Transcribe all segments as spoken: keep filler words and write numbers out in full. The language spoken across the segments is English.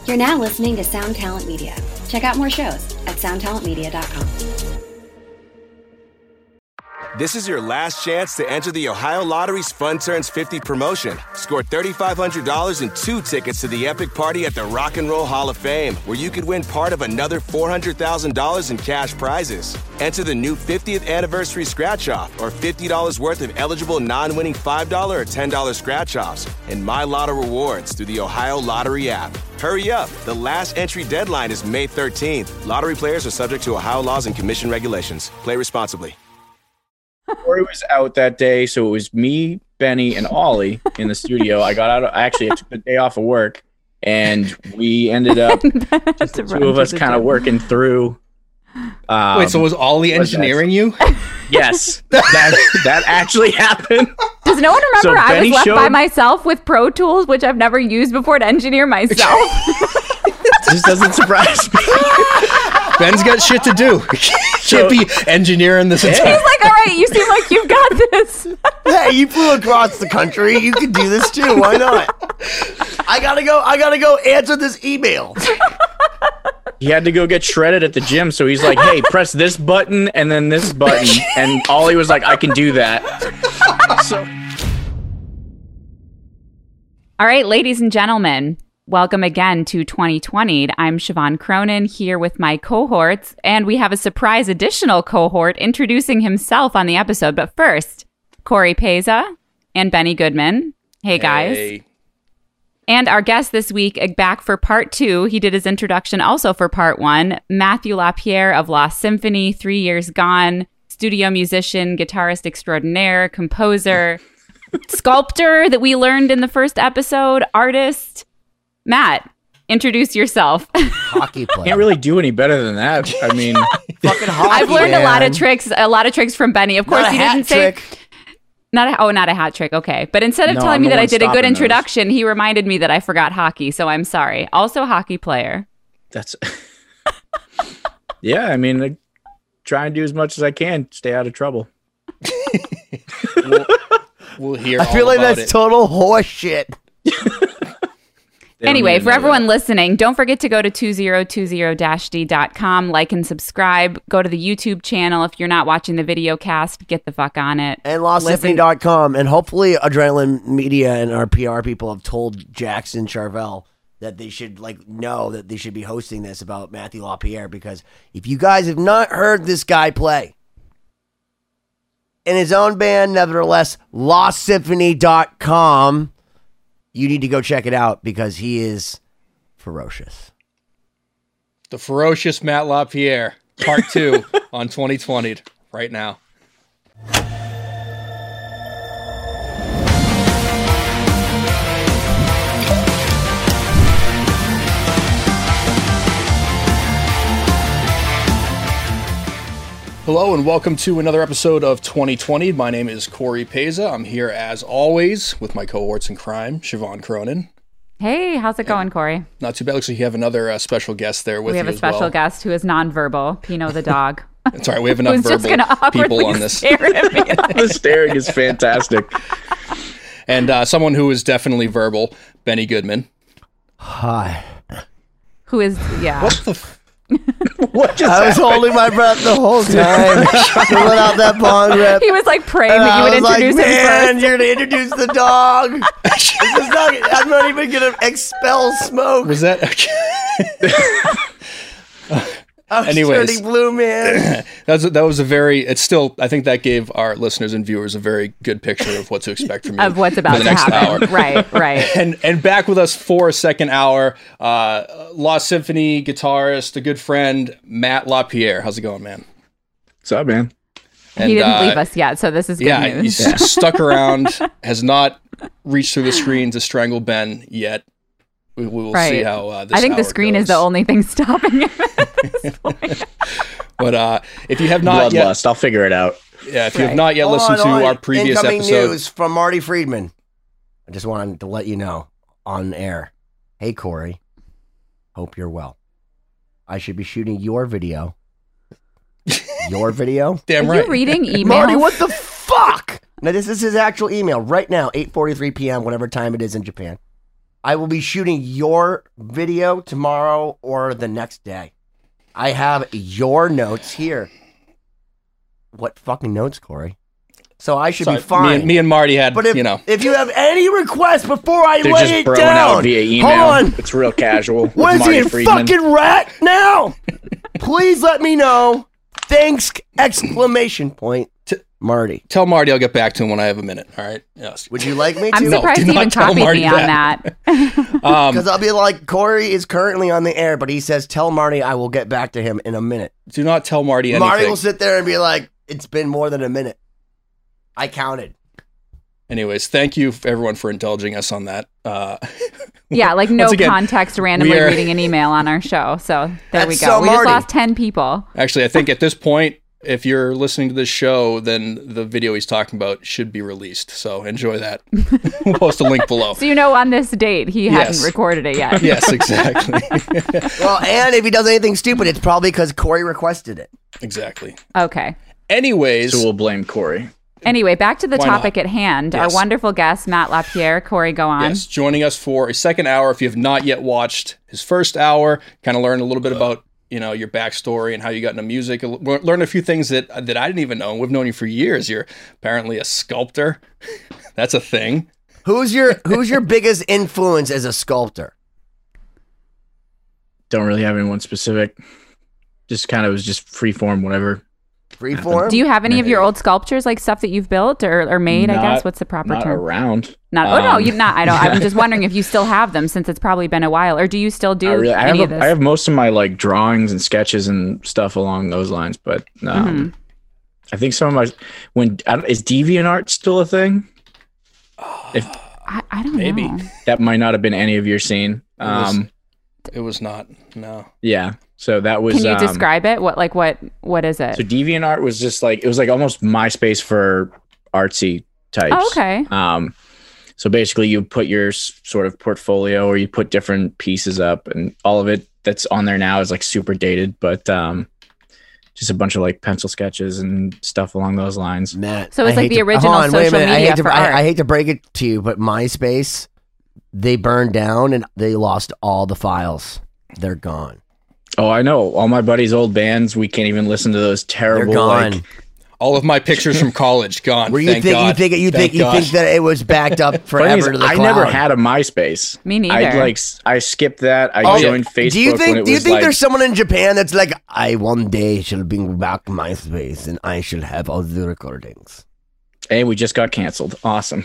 You're now listening to Sound Talent Media. Check out more shows at sound talent media dot com. This is your last chance to enter the Ohio Lottery's Fun Turns fifty promotion. Score three thousand five hundred dollars and two tickets to the epic party at the Rock and Roll Hall of Fame, where you could win part of another four hundred thousand dollars in cash prizes. Enter the new fiftieth anniversary scratch-off or fifty dollars worth of eligible non-winning five dollars or ten dollars scratch-offs and My Lotto rewards through the Ohio Lottery app. Hurry up. The last entry deadline is May thirteenth. Lottery players are subject to Ohio laws and commission regulations. Play responsibly. Corey was out that day, so it was me, Benny, and Ollie in the studio. I got out. Of, actually, I took the day off of work, and we ended up just the two of us kind of working through. Um, Wait, so was Ollie engineering you? Yes, that that actually happened. Does no one remember So I Benny was left showed- by myself with Pro Tools, which I've never used before, to engineer myself? This doesn't surprise me. Ben's got shit to do. Can't be engineering this entire. He's like, all right, you seem like you've got this. Hey, you flew across the country. You could do this too. Why not? I gotta go. I gotta go answer this email. He had to go get shredded at the gym, so he's like, "Hey, press this button and then this button," and Ollie was like, "I can do that." So, All right, ladies and gentlemen, welcome again to twenty twenty. I'm Siobhan Cronin here with my cohorts, and we have a surprise additional cohort introducing himself on the episode. But first, Corey Peza and Benny Goodman. Hey, guys. Hey. And our guest this week, back for part two. He did his introduction also for part one. Matthew LaPierre of Lost Symphony, Three Years Gone, studio musician, guitarist extraordinaire, composer, sculptor that we learned in the first episode, artist. Matt, introduce yourself. Hockey player. can't really do any better than that. I mean, Fucking hockey. I've learned man. a lot of tricks, a lot of tricks from Benny. Of course, Not a he hat didn't trick. say not a, oh, not a hat trick. Okay, but instead of No, telling I'm me the that I one did a good stopping those. introduction, he reminded me that I forgot hockey. So I'm sorry. Also, hockey player. that's yeah. I mean, I try and do as much as I can, stay out of trouble. We'll, we'll hear. I feel all like about that's it. total horse shit. They don't Anyway, even for know everyone that. listening, don't forget to go to two thousand twenty dash d dot com, like and subscribe. Go to the YouTube channel. If you're not watching the video cast, get the fuck on it. And lost symphony dot com. And hopefully Adrenaline Media and our P R people have told Jackson Charvel that they should like know that they should be hosting this about Matthew LaPierre, because if you guys have not heard this guy play in his own band, nevertheless, lost symphony dot com, you need to go check it out because he is ferocious. The ferocious Matt LaPierre, part two on twenty twenty right now. Hello and welcome to another episode of twenty twenty. My name is Corey Peza. I'm here as always with my cohorts in crime, Siobhan Cronin. Hey, how's it going, Corey? Not too bad. Looks like you have another uh, special guest there with We you have a as special well. guest who is nonverbal, Pino the dog. It's all right. We have enough Who's just verbal gonna awkwardly people on this. stare at me like- The staring is fantastic. And uh, someone who is definitely verbal, Benny Goodman. Hi. who is, yeah. What the f- What just I was happened? holding my breath the whole time to let out that bong rip. He was like praying And that I you would was like, introduce him man, first. you're gonna introduce the dog. This is not, I'm not even gonna expel smoke. was that? I was anyways. turning blue, man. that was that was a very. It's still. I think that gave our listeners and viewers a very good picture of what to expect from you Of what's for about the to next happen. hour. Right, right. And and back with us for a second hour, uh, Lost Symphony guitarist, a good friend, Matt LaPierre. How's it going, man? What's up, man? And, he didn't uh, leave us yet, so this is good Yeah, news. he's stuck around. Has not reached through the screen to strangle Ben yet. We, we will Right. see how uh, this I think the hour screen is goes. the only thing stopping him at this point. But uh, if you have not yet, Bloodlust. I'll figure it out. yeah, if you have Right. not yet Hold listened on, to hold our on. previous Incoming episode, news from Marty Friedman. I just wanted to let you know on air. Hey, Corey. Hope you're well. I should be shooting your video. Your video? damn Are right. you reading emails? Marty, what the fuck? Now, this is his actual email right now, eight forty-three p.m., whatever time it is in Japan. I will be shooting your video tomorrow or the next day. I have your notes here. What fucking notes, Corey? So I should Sorry, be fine. Me and, me and Marty had, but if, you know. if you have any requests before I They're lay just it throwing down, out via email. hold on. It's real casual. What is Marty he, a Friedman. fucking rat now? Please let me know. Thanks! Exclamation point. To Marty. Tell Marty I'll get back to him when I have a minute. All right. Yes. Would you like me to? I'm No, surprised do he not even tell copied Marty me on that. that. Um, Because I'll be like, Corey is currently on the air, but he says, tell Marty I will get back to him in a minute. do not tell Marty anything. Marty will sit there and be like, it's been more than a minute. I counted. Anyways, thank you everyone for indulging us on that. Uh, Yeah, like no Once again, context, randomly we are- reading an email on our show. So there That's we go. so we just Marty. lost ten people. actually, I think at this point, if you're listening to this show, then the video he's talking about should be released. So enjoy that. We'll post a link below. So you know on this date, he Yes. hadn't recorded it yet. Yes, exactly. Well, and if he does anything stupid, it's probably because Corey requested it. exactly. Okay. Anyways, So we'll blame Corey. Anyway, back to the Why topic not? at hand. Yes. Our wonderful guest, Matt LaPierre. Corey, go on. yes, joining us for a second hour. If you have not yet watched his first hour, kind of learn a little bit about you know your backstory and how you got into music. Learn a few things that that I didn't even know. We've known you for years. You're apparently a sculptor. That's a thing. Who's your Who's your biggest influence as a sculptor? Don't really have anyone specific. Just kind of was just free form, whatever. Freeform? Do you have any of your old sculptures, like stuff that you've built or, or made? I Not- guess what's the proper Not term? around. Not. Oh no, Um, you not. I don't. I'm just wondering if you still have them since it's probably been a while, or do you still do I, really, I, any have of a, this? I have most of my like drawings and sketches and stuff along those lines, but um, Mm-hmm. I think some of my when I don't- is DeviantArt still a thing? If I, I don't Maybe. know. that might not have been any of your scene. was- Um, It was not. No. yeah. So that was. Can you um, describe it? What like what what is it? So DeviantArt was just like it was like almost MySpace for artsy types. Oh, okay. Um, so basically, you put your s- sort of portfolio, or you put different pieces up, and all of it that's on there now is like super dated, but um, just a bunch of like pencil sketches and stuff along those lines. Matt. So it's I like hate the to- original hold on, wait a social minute. I media hate to, for I, art. I hate to break it to you, but MySpace, they burned down and they lost all the files. They're gone. Oh, I know. All my buddies' old bands, we can't even listen to those They're terrible. gone. Like, All of my pictures from college gone. Were you Thank think God. you think you Thank think you God. think that it was backed up funny forever is, to the I cloud? never had a MySpace. Me neither. I like s- I skipped that. I Oh, joined Facebook. Do you when think it do you was think like, there's someone in Japan that's like, I one day shall bring back MySpace and I shall have all the recordings? Hey, we just got canceled. Awesome.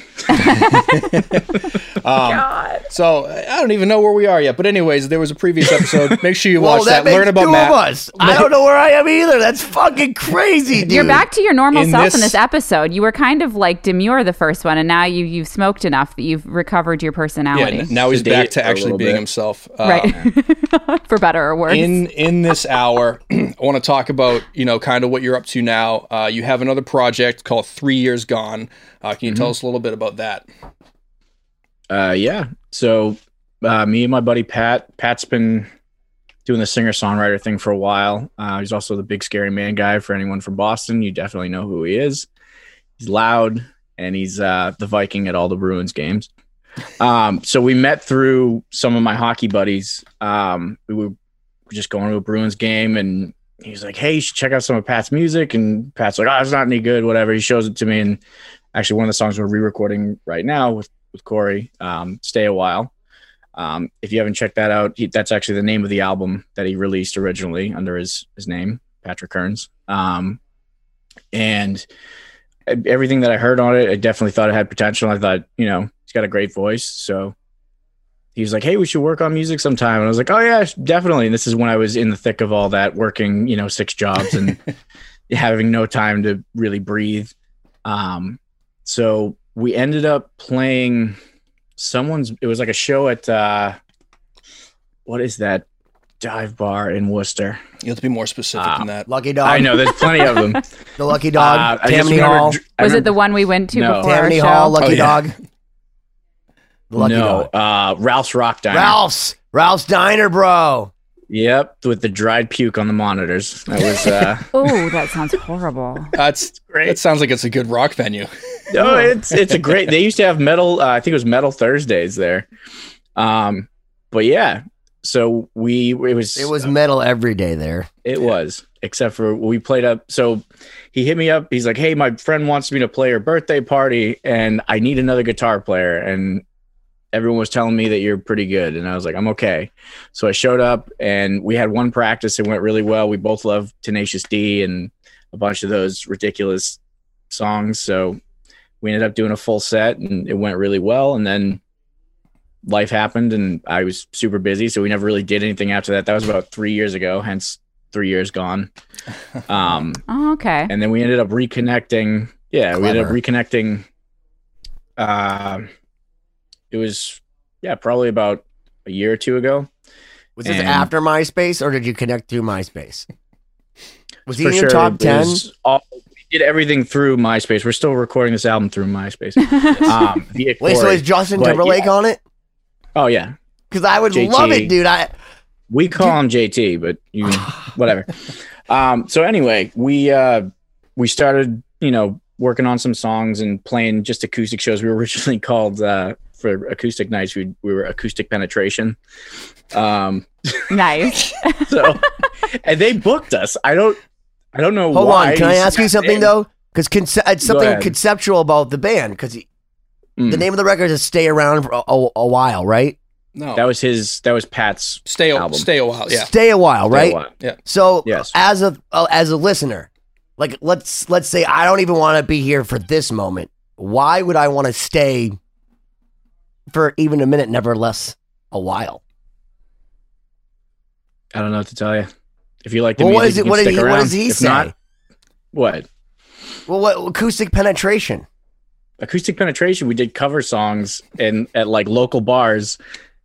Um, so I don't even know where we are yet. But anyways, there was a previous episode. Make sure you Well, watch that that. makes Learn about two Matt. of us. I don't know where I am either. That's fucking crazy, dude. You're back to your normal In self this- in this episode. You were kind of like demure the first one, and now you you've smoked enough that you've recovered your Yeah, personality. n- now he's Sedate back to for a actually little being bit. himself. Uh, Right. For better or worse. In in this hour, I want to talk about you know kind of what you're up to now. Uh, you have another project called Three Years Gone. Uh, can you Mm-hmm. tell us a little bit about that? Uh, yeah. So uh, me and my buddy Pat. Pat's been doing the singer songwriter thing for a while. Uh, he's also the Big Scary Man guy. For anyone from Boston, you definitely know who he is. He's loud, and he's uh, the Viking at all the Bruins games. Um, so we met through some of my hockey buddies. Um, we were just going to a Bruins game, and he was like, "Hey, you should check out some of Pat's music." And Pat's like, "Oh, it's not any good." Whatever. He shows it to me, and actually, one of the songs we're re-recording right now with with Corey, um, "Stay a While." Um, if you haven't checked that out, he, that's actually the name of the album that he released originally under his his name, Patrick Kearns. Um, and everything that I heard on it, I definitely thought it had potential. I thought, you know, he's got a great voice. So he was like, "Hey, we should work on music sometime." And I was like, "Oh yeah, definitely." And this is when I was in the thick of all that, working, you know, six jobs and having no time to really breathe. Um, so we ended up playing someone's, it was like a show at, uh, what is that dive bar in Worcester? You have to be more specific Uh, than that. Lucky Dog. I know there's plenty of them. The Lucky Dog. Uh, I just Tammany remember Hall. dr- I Was it remember- the one we went to No. before Tammany our Hall. show? Lucky Oh, yeah. Dog. The Lucky no, Dog. uh, Ralph's Rock Diner. Ralph's. Ralph's Diner, bro. Yep, with the dried puke on the monitors. That was uh Oh, that sounds horrible. That's great. That sounds like it's a good rock venue. no, it's it's a great. They used to have metal. Uh, I think it was Metal Thursdays there, Um, but yeah, so we it was It was metal every day there. It was, except for we played up. So he hit me up. He's like, "Hey, my friend wants me to play her birthday party, and I need another guitar player." And everyone was telling me that you're pretty good, and I was like, "I'm okay." So I showed up, and we had one practice. It went really well. We both love Tenacious D and a bunch of those ridiculous songs. So we ended up doing a full set, and it went really well. And then life happened, and I was super busy, so we never really did anything after that. That was about three years ago, hence three years gone. Um, oh, okay. And then we ended up reconnecting. Yeah, Clever. we ended up reconnecting. Uh, it was, yeah, probably about a year or two ago. Was this and after MySpace, or did you connect through MySpace? Was he for in your sure, top ten? All, we did everything through MySpace. We're still recording this album through MySpace. um, via Wait, so Corey. is Justin But, Timberlake yeah. on it? Oh, yeah. Because I would J T. love it, dude. I We call him J T, but you whatever. Um, so anyway, we uh, we started, you know, working on some songs and playing just acoustic shows. We were originally called uh, for acoustic nights. We we were Acoustic Penetration. Um, nice. so, and they booked us. I don't I don't know. hold why on. Can I ask you something in. though? Because conce- it's Go something ahead. conceptual about the band. Because Mm. the name of the record is "Stay Around for a, a, a While," right? No, That was his. That was Pat's stay a, album. stay a while. Yeah, Stay a while, Stay a right? while. yeah. So Yes. as a uh, as a listener, like let's let's say I don't even want to be here for this moment. Why would I want to stay for even a minute, never less a while? I don't know what to tell you. If you like the Well, music, what is you it? can What, did stick he, what around. does he If say? not, what? Well, what acoustic penetration? Acoustic Penetration, we did cover songs and at like local bars,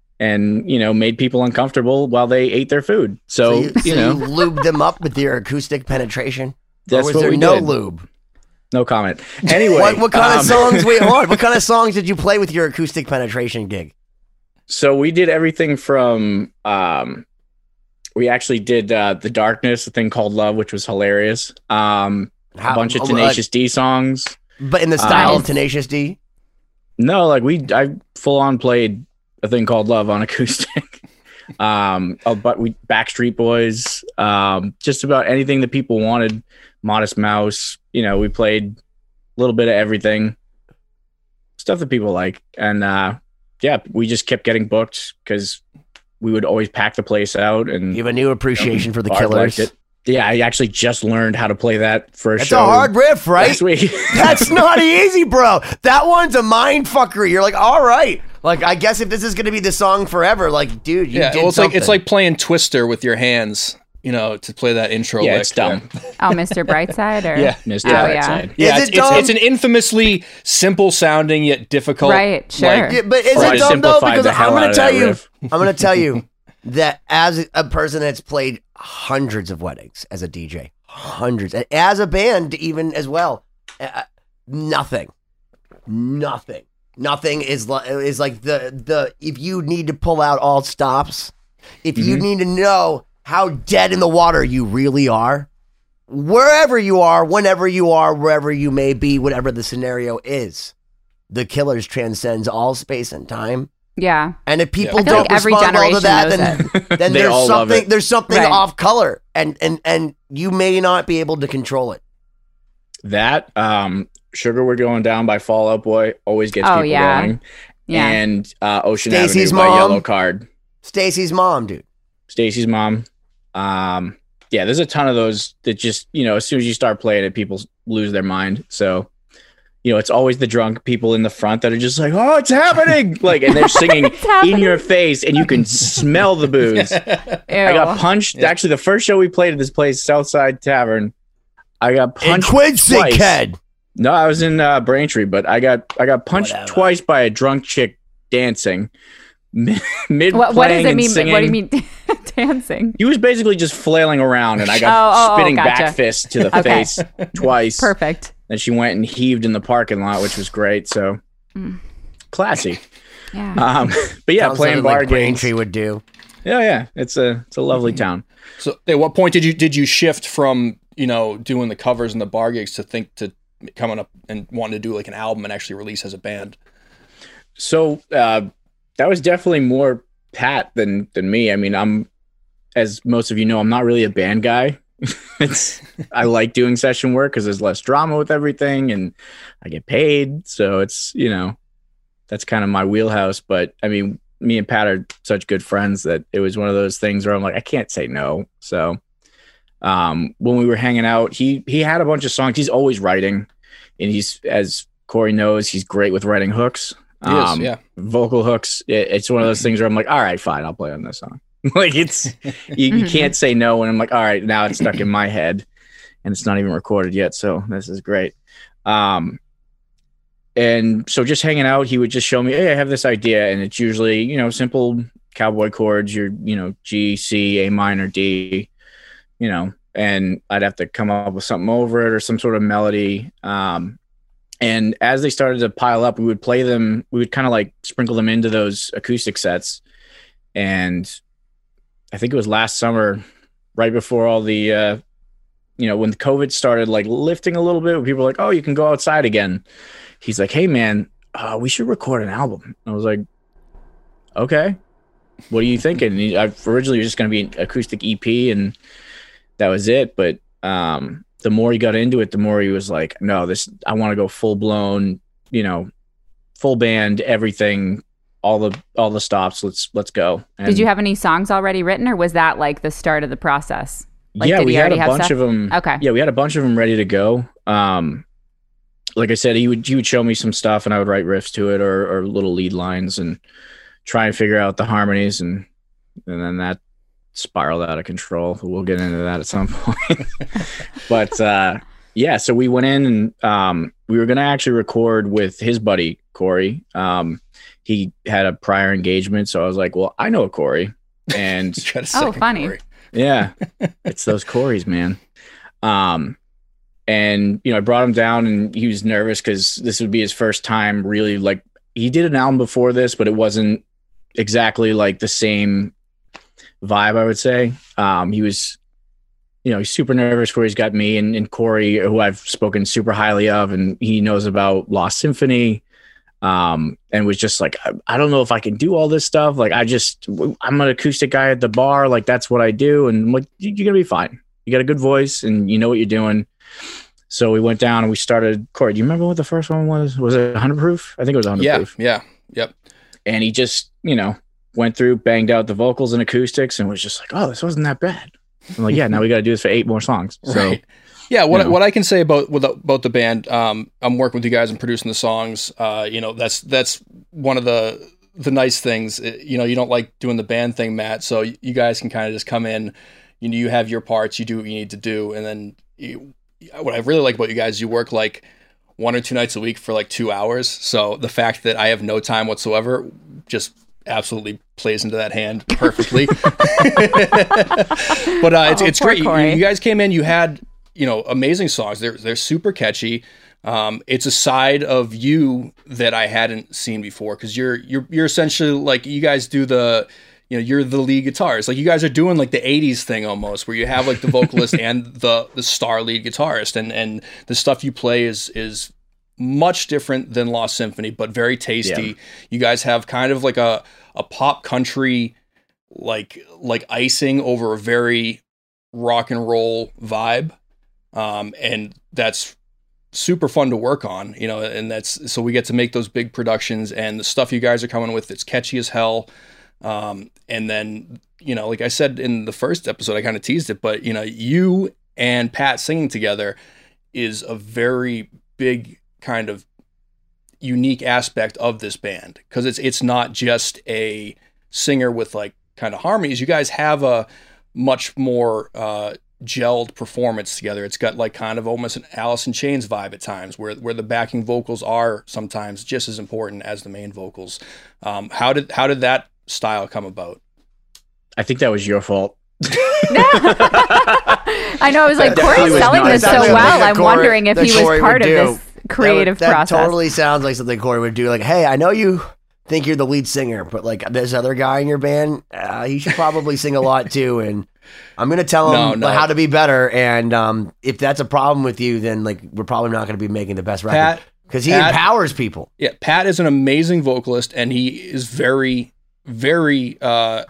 and you know, made people uncomfortable while they ate their food. So, So you, you so know, you lubed them up with your acoustic penetration. that's or was what there we no did. lube? No comment. Anyway, What, what kind um, of songs? Wait, hold on. What kind of songs did you play with your acoustic penetration gig? So we did everything from um, we actually did uh, The Darkness, a thing called Love, which was hilarious. Um, How- a bunch of uh, Tenacious D songs. But in the style Um, of Tenacious D. No, like we, I full on played a thing called Love on acoustic. um, oh, but we Backstreet Boys, um, just about anything that people wanted. Modest Mouse, you know, we played a little bit of everything, stuff that people like, and uh, yeah, we just kept getting booked because we would always pack the place out. And You have a new appreciation for the Bart liked Killers. it. Yeah, I actually just learned how to play that for a That's show. a hard riff, right? last week. That's not easy, bro. That one's a mind fucker. You're like, all right. Like, I guess if this is going to be the song forever, like, dude, you yeah. did Well, it's something. like it's like playing Twister with your hands. You know, to play that intro. yeah, lick. it's dumb. Oh, Mister Brightside, or Yeah. Mister Oh, yeah. Brightside. Yeah, Is it's, it it's, dumb? it's an infamously simple sounding yet difficult. Right, sure. like- Yeah, but is Try it to dumb though? simplify Because the I'm hell going out to of tell that you, riff. I'm going to tell you that as a person that's played hundreds of weddings as a D J, hundreds, and as a band even as well, uh, nothing, nothing, nothing is like is like the the if you need to pull out all stops, if you Mhm. need to know how dead in the water you really are, wherever you are, whenever you are, wherever you may be, whatever the scenario is, the Killers transcends all space and time. Yeah. And if people I feel don't like every respond well to that, generation then, then They there's all love something it. there's something Right. off color, and and and you may not be able to control it. That um, Sugar We're Going Down by Fall Out Boy always gets Oh, people yeah. going. Yeah. And uh, Ocean Stacy's Avenue by Mom. Yellow Card. Stacy's mom, dude. Stacy's Mom. Um, yeah, there's a ton of those that just, you know, as soon as you start playing it, people lose their mind. So, you know, it's always the drunk people in the front that are just like, oh, it's happening. Like, and they're singing It's happening. in your face and you can smell the booze. I got Ew. punched. Yeah. Actually, the first show we played at this place, Southside Tavern, I got In punched Quincy, twice. kid. No, I was in uh, Braintree, but I got I got punched Whatever. twice by a drunk chick dancing mid mid What, what does playing it and mean? singing. What do you mean dancing? He was basically just flailing around, and I got Oh, oh, oh, spinning gotcha. back fist to the Okay. face twice. Perfect. Then she went and heaved in the parking lot, which was great. So Mm. classy. Yeah. Um, but yeah, Sounds playing something bar like games. Braintree would do. Yeah, yeah, it's a it's a lovely town. So, at what point did you did you shift from you know doing the covers and the bar gigs to think to coming up and wanting to do like an album and actually release as a band? So uh, that was definitely more Pat than than me. I mean, I'm, as most of you know, I'm not really a band guy. It's I like doing session work because there's less drama with everything, and I get paid. So it's, you know, that's kind of my wheelhouse. But I mean, me and Pat are such good friends that it was one of those things where I'm like, I can't say no. So um, when we were hanging out, he he had a bunch of songs. He's always writing, and he's, as Corey knows, he's great with writing hooks. He is, um, yeah, vocal hooks. It, it's one of those things where I'm like, all right, fine, I'll play on this song. Like it's you, you can't say no when I'm like, all right, now it's stuck in my head and it's not even recorded yet, so this is great. Um and so just hanging out, he would just show me, hey, I have this idea, and it's usually, you know, simple cowboy chords, your, you know, G, C, A minor, D, you know, and I'd have to come up with something over it or some sort of melody. Um and as they started to pile up, we would play them, we would kind of like sprinkle them into those acoustic sets. And I think it was last summer, right before all the, uh, you know, when COVID started like lifting a little bit, when people were like, oh, you can go outside again. He's like, hey, man, uh, we should record an album. I was like, okay, what are you thinking? And he, I originally was just going to be an acoustic E P, and that was it. But um, the more he got into it, the more he was like, no, this, I want to go full blown, you know, full band, everything. all the all the stops, let's let's go. And did you have any songs already written, or was that like the start of the process? Like, yeah, did we he had a already have bunch stuff? of them. Okay. Yeah, we had a bunch of them ready to go. Um, like I said, he would he would show me some stuff, and I would write riffs to it, or or little lead lines, and try and figure out the harmonies, and and then that spiraled out of control. We'll get into that at some point. But uh, yeah, so we went in, and um, we were going to actually record with his buddy Corey. Um, he had a prior engagement, so I was like, well, I know Corey, and oh, funny. Corey. Yeah, it's those Corys, man. Um, and you know, I brought him down, and he was nervous because this would be his first time really, like, he did an album before this, but it wasn't exactly like the same vibe, I would say. Um, he was, you know, he's super nervous where he's got me and, and Corey, who I've spoken super highly of, and he knows about Lost Symphony. Um, and was just like, I, I don't know if I can do all this stuff. Like, I just, I'm an acoustic guy at the bar. Like, that's what I do. And I'm like, you're going to be fine. You got a good voice and you know what you're doing. So we went down and we started. Corey, do you remember what the first one was? Was it one hundred proof? I think it was one hundred yeah, proof. Yeah. Yep. And he just, you know, went through, banged out the vocals and acoustics, and was just like, oh, this wasn't that bad. I'm like, yeah, now we got to do this for eight more songs. So, right. Yeah, what you know. what I can say about with about the band, um, I'm working with you guys and producing the songs. Uh, you know, that's that's one of the the nice things. You know, you don't like doing the band thing, Matt. So you guys can kind of just come in. You know, you have your parts, you do what you need to do, and then you, what I really like about you guys, is you work like one or two nights a week for like two hours. So the fact that I have no time whatsoever just absolutely plays into that hand perfectly. But uh, it's oh, it's great. You, Corey. you guys came in, you had, you know, amazing songs. They're they're super catchy. Um, it's a side of you that I hadn't seen before, because you're you're you're essentially like, you guys do the, you know, you're the lead guitarist. Like, you guys are doing like the eighties thing almost, where you have like the vocalist and the the star lead guitarist, and and the stuff you play is is much different than Lost Symphony, but very tasty. Yeah. You guys have kind of like a a pop country like like icing over a very rock and roll vibe. Um, and that's super fun to work on, you know, and that's, so we get to make those big productions, and the stuff you guys are coming with, it's catchy as hell. Um, and then, you know, like I said in the first episode, I kind of teased it, but you know, you and Pat singing together is a very big kind of unique aspect of this band, because it's, it's not just a singer with like kind of harmonies. You guys have a much more, uh, gelled performance together. It's got like kind of almost an Alice in Chains vibe at times, where where the backing vocals are sometimes just as important as the main vocals. Um, how did how did that style come about? I think that was your fault. I know. I was like, That Corey's was selling not- this so Sounds like well. a I'm Corey- wondering if that he was Corey part would of do. this creative that, would- that process. totally sounds like something Corey would do. Like, hey, I know you think you're the lead singer, but like this other guy in your band, uh, he should probably sing a lot too. And I'm gonna tell him No, no. how to be better. And um, if that's a problem with you, then like we're probably not gonna be making the best record. Pat because he Pat, empowers people. Yeah, Pat is an amazing vocalist, and he is very, very uh,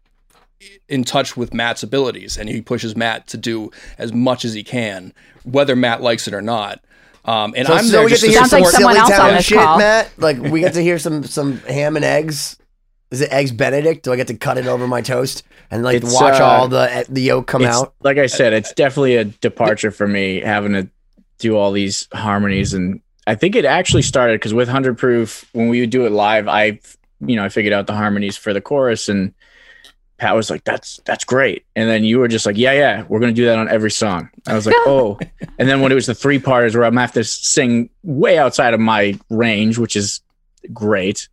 in touch with Matt's abilities, and he pushes Matt to do as much as he can, whether Matt likes it or not. Um, and so, I'm so there we get just to to hear Sounds some like support. someone silly else on town this shit, call. Matt. Like we get to hear some some ham and eggs. Is it eggs Benedict? Do I get to cut it over my toast and like It's, watch uh, all the the yolk come It's- out? Like I said, it's definitely a departure for me having to do all these harmonies. And I think it actually started because with one hundred Proof, when we would do it live, I, you know, I figured out the harmonies for the chorus, and Pat was like, that's, that's great. And then you were just like, yeah, yeah, we're going to do that on every song. I was like, oh. And then when it was the three parters where I'm going to have to sing way outside of my range, which is great.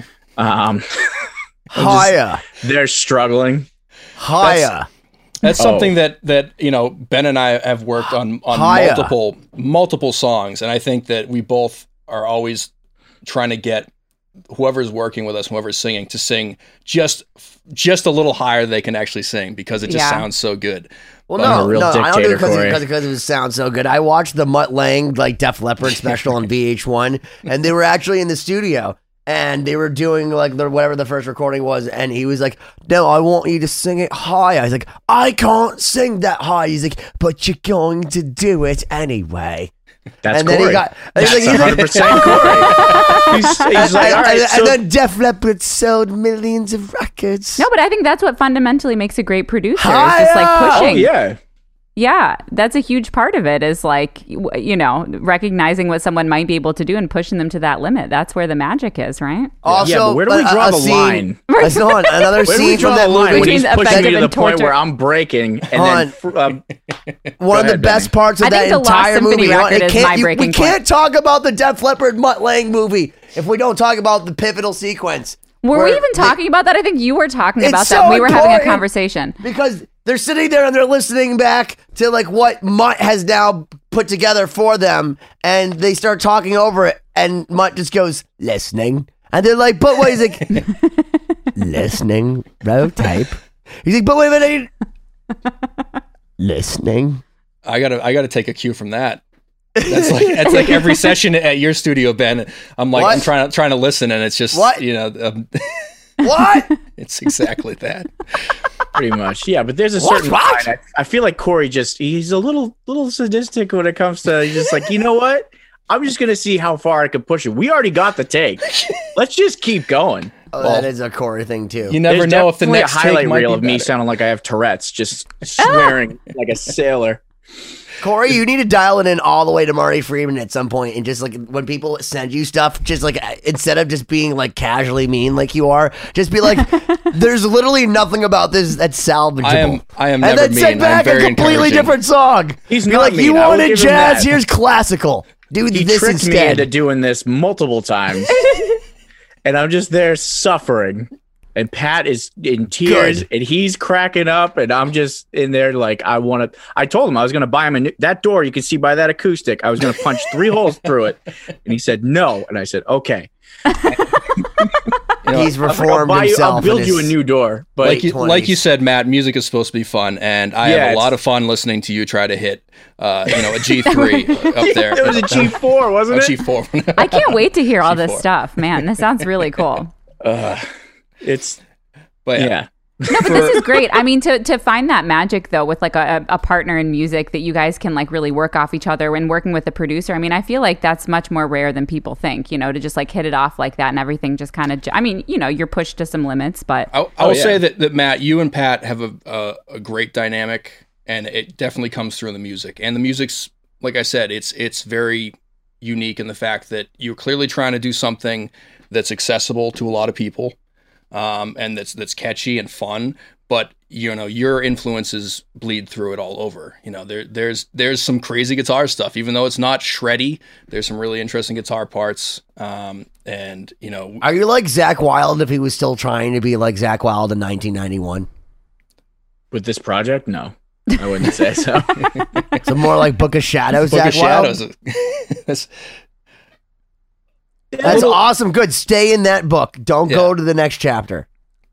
Um, Higher, they're struggling. higher. That's Oh. something that that you know Ben and I have worked on on Higher. multiple multiple songs, and I think that we both are always trying to get whoever's working with us, whoever's singing, to sing just just a little higher than they can actually sing because it just Yeah. sounds so good. Well, I'm no, a real no, I don't do it dictator, Corey. because because it sounds so good. I watched the Mutt Lang like Def Leppard special on V H one, and they were actually in the studio. And they were doing like the, whatever the first recording was, and he was like, "No, I want you to sing it higher." I was like, "I can't sing that high." He's like, "But you're going to do it anyway." That's and then Corey. he got, and That's he's like, one hundred percent Corey. He's, he's and, like, all right, and- so and then Def Leppard sold millions of records. No, but I think that's what fundamentally makes a great producer. Is just like Hiya! oh, pushing. yeah. Yeah, that's a huge part of it is like, you you know, recognizing what someone might be able to do and pushing them to that limit. That's where the magic is, right? Also, Yeah, but where do we a- draw a the scene- line? a- hold on, another Where do we scene draw from the that line movie. when he's Between pushing me effective to the and point torture. where I'm breaking? And Hon. then, um, One of the ahead, best Benny. parts of I that think the Lost entire Symphony movie. you know, record it is can't- my you- breaking we point. can't talk about the Def Leppard Mutt Lang movie if we don't talk about the pivotal sequence. Were where we even they- talking about that? I think you were talking It's about so that. We were having a important. conversation. Because they're sitting there and they're listening back to like what Mutt has now put together for them, and they start talking over it, and Mutt just goes, "Listening," and they're like, "But wait," he's like, "Listening, row tape." He's like, "But wait a minute, listening." I gotta I gotta take a cue from that. That's like that's like every session at your studio, Ben. I'm like What? I'm trying to trying to listen, and it's just What? you know um, What? it's exactly that. pretty much, yeah. But there's a What? certain What? line. I, I feel like Corey just he's a little little sadistic when it comes to he's just like, you know what? I'm just gonna see how far I can push it. We already got the take. Let's just keep going. Oh, that is a Corey thing too. You never There's know if the definitely next a highlight take might reel be of me better. sounding like I have Tourette's, just swearing like a sailor. Corey, you need to dial it in all the way to Marty Freeman at some point, and just like when people send you stuff, just like instead of just being like casually mean like you are, just be like, "There's literally nothing about this that's salvageable." I am I am and never then mean. send back I'm very a completely encouraging. different song. He's be not like, mean. "You I will wanted give him jazz? that. Here's classical. Do He this tricked me instead." into doing this multiple times, and I'm just there suffering. And Pat is in tears, Good. and he's cracking up, and I'm just in there like I want to. I told him I was going to buy him a new, that door. You can see by that acoustic. I was going to punch three holes through it, and he said no, and I said okay. You know, He's I was like, reformed I'll, buy you, himself. I'll build in you a his- new door, but like you, twenties. like you said, Matt, music is supposed to be fun, and I Yeah, have a it's- lot of fun listening to you try to hit, uh, you know, a G three up there. it was a G four, wasn't A it? G four. I can't wait to hear all this G four. stuff. Man, this sounds really cool. Uh, it's But yeah, yeah. No, but this is great. I mean, to to find that magic though, with like a, a partner in music that you guys can like really work off each other when working with the producer. I mean, I feel like that's much more rare than people think. You know, to just like hit it off like that and everything just kind of. I mean, you know, you're pushed to some limits, but I, I Oh, will yeah. say that, that Matt, you and Pat have a, a a great dynamic, and it definitely comes through in the music. And the music's, like I said, it's it's very unique in the fact that you're clearly trying to do something that's accessible to a lot of people, um, and that's that's catchy and fun. But you know, your influences bleed through it all over. You know, there there's there's some crazy guitar stuff, even though it's not shreddy. There's some really interesting guitar parts, um, and you know, Are you like Zach Wilde if he was still trying to be like Zach Wilde in nineteen ninety-one? With this project, no, I wouldn't say so. So more like Book of Shadows, Book Zach of Wilde? Shadows. That's- That's awesome. Good. Stay in that book. Don't Yeah. go to the next chapter.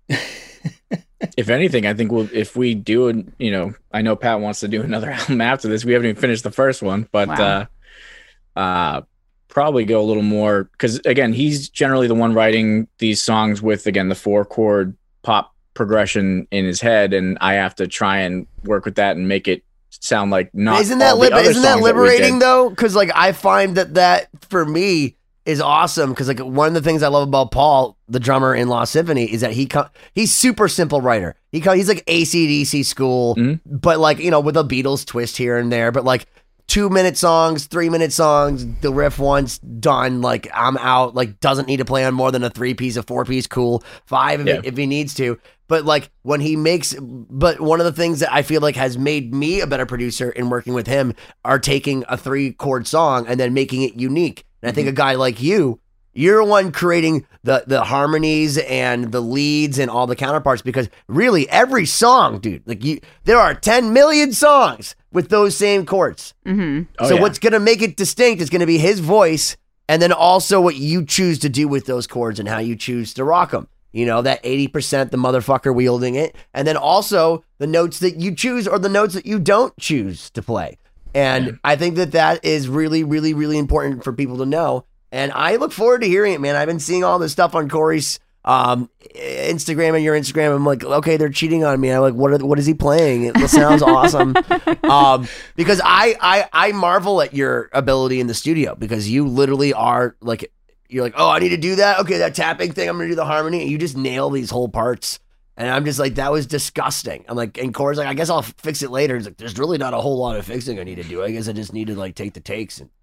If anything, I think we'll, if we do, an- you know, I know Pat wants to do another album after this. We haven't even finished the first one, but Wow. uh, uh, probably go a little more because again, he's generally the one writing these songs with again the four chord pop progression in his head, and I have to try and work with that and make it sound like not. Isn't that all the li- other isn't that songs that we liberating did. though? Because like I find that that for me is awesome because like one of the things I love about Paul, the drummer in Lost Symphony, is that he co- he's super simple writer. He co- he's like A C D C school, Mm-hmm. but like you know with a Beatles twist here and there, but like. Two minute songs, three minute songs, the riff once done, like I'm out, like doesn't need to play on more than a three piece, a four piece, cool, five if, Yeah. he, if he needs to. But like when he makes, but one of the things that I feel like has made me a better producer in working with him are taking a three chord song and then making it unique. And I think a guy like you, you're the one creating the, the harmonies and the leads and all the counterparts because really every song, dude, like you, there are ten million songs with those same chords. Mm-hmm. Oh, so yeah. what's going to make it distinct is going to be his voice and then also what you choose to do with those chords and how you choose to rock them. You know, that eighty percent the motherfucker wielding it. And then also the notes that you choose or the notes that you don't choose to play. And Yeah. I think that that is really, really, really important for people to know. And I look forward to hearing it, man. I've been seeing all this stuff on Corey's um, Instagram and your Instagram. I'm like, okay, they're cheating on me. I'm like, what are, what is he playing? It sounds awesome. Um, because I, I I marvel at your ability in the studio because you literally are like, you're like, oh, I need to do that. Okay, that tapping thing, I'm going to do the harmony. And you just nail these whole parts. And I'm just like, that was disgusting. I'm like, and Corey's like, I guess I'll fix it later. He's like, there's really not a whole lot of fixing I need to do. I guess I just need to like take the takes and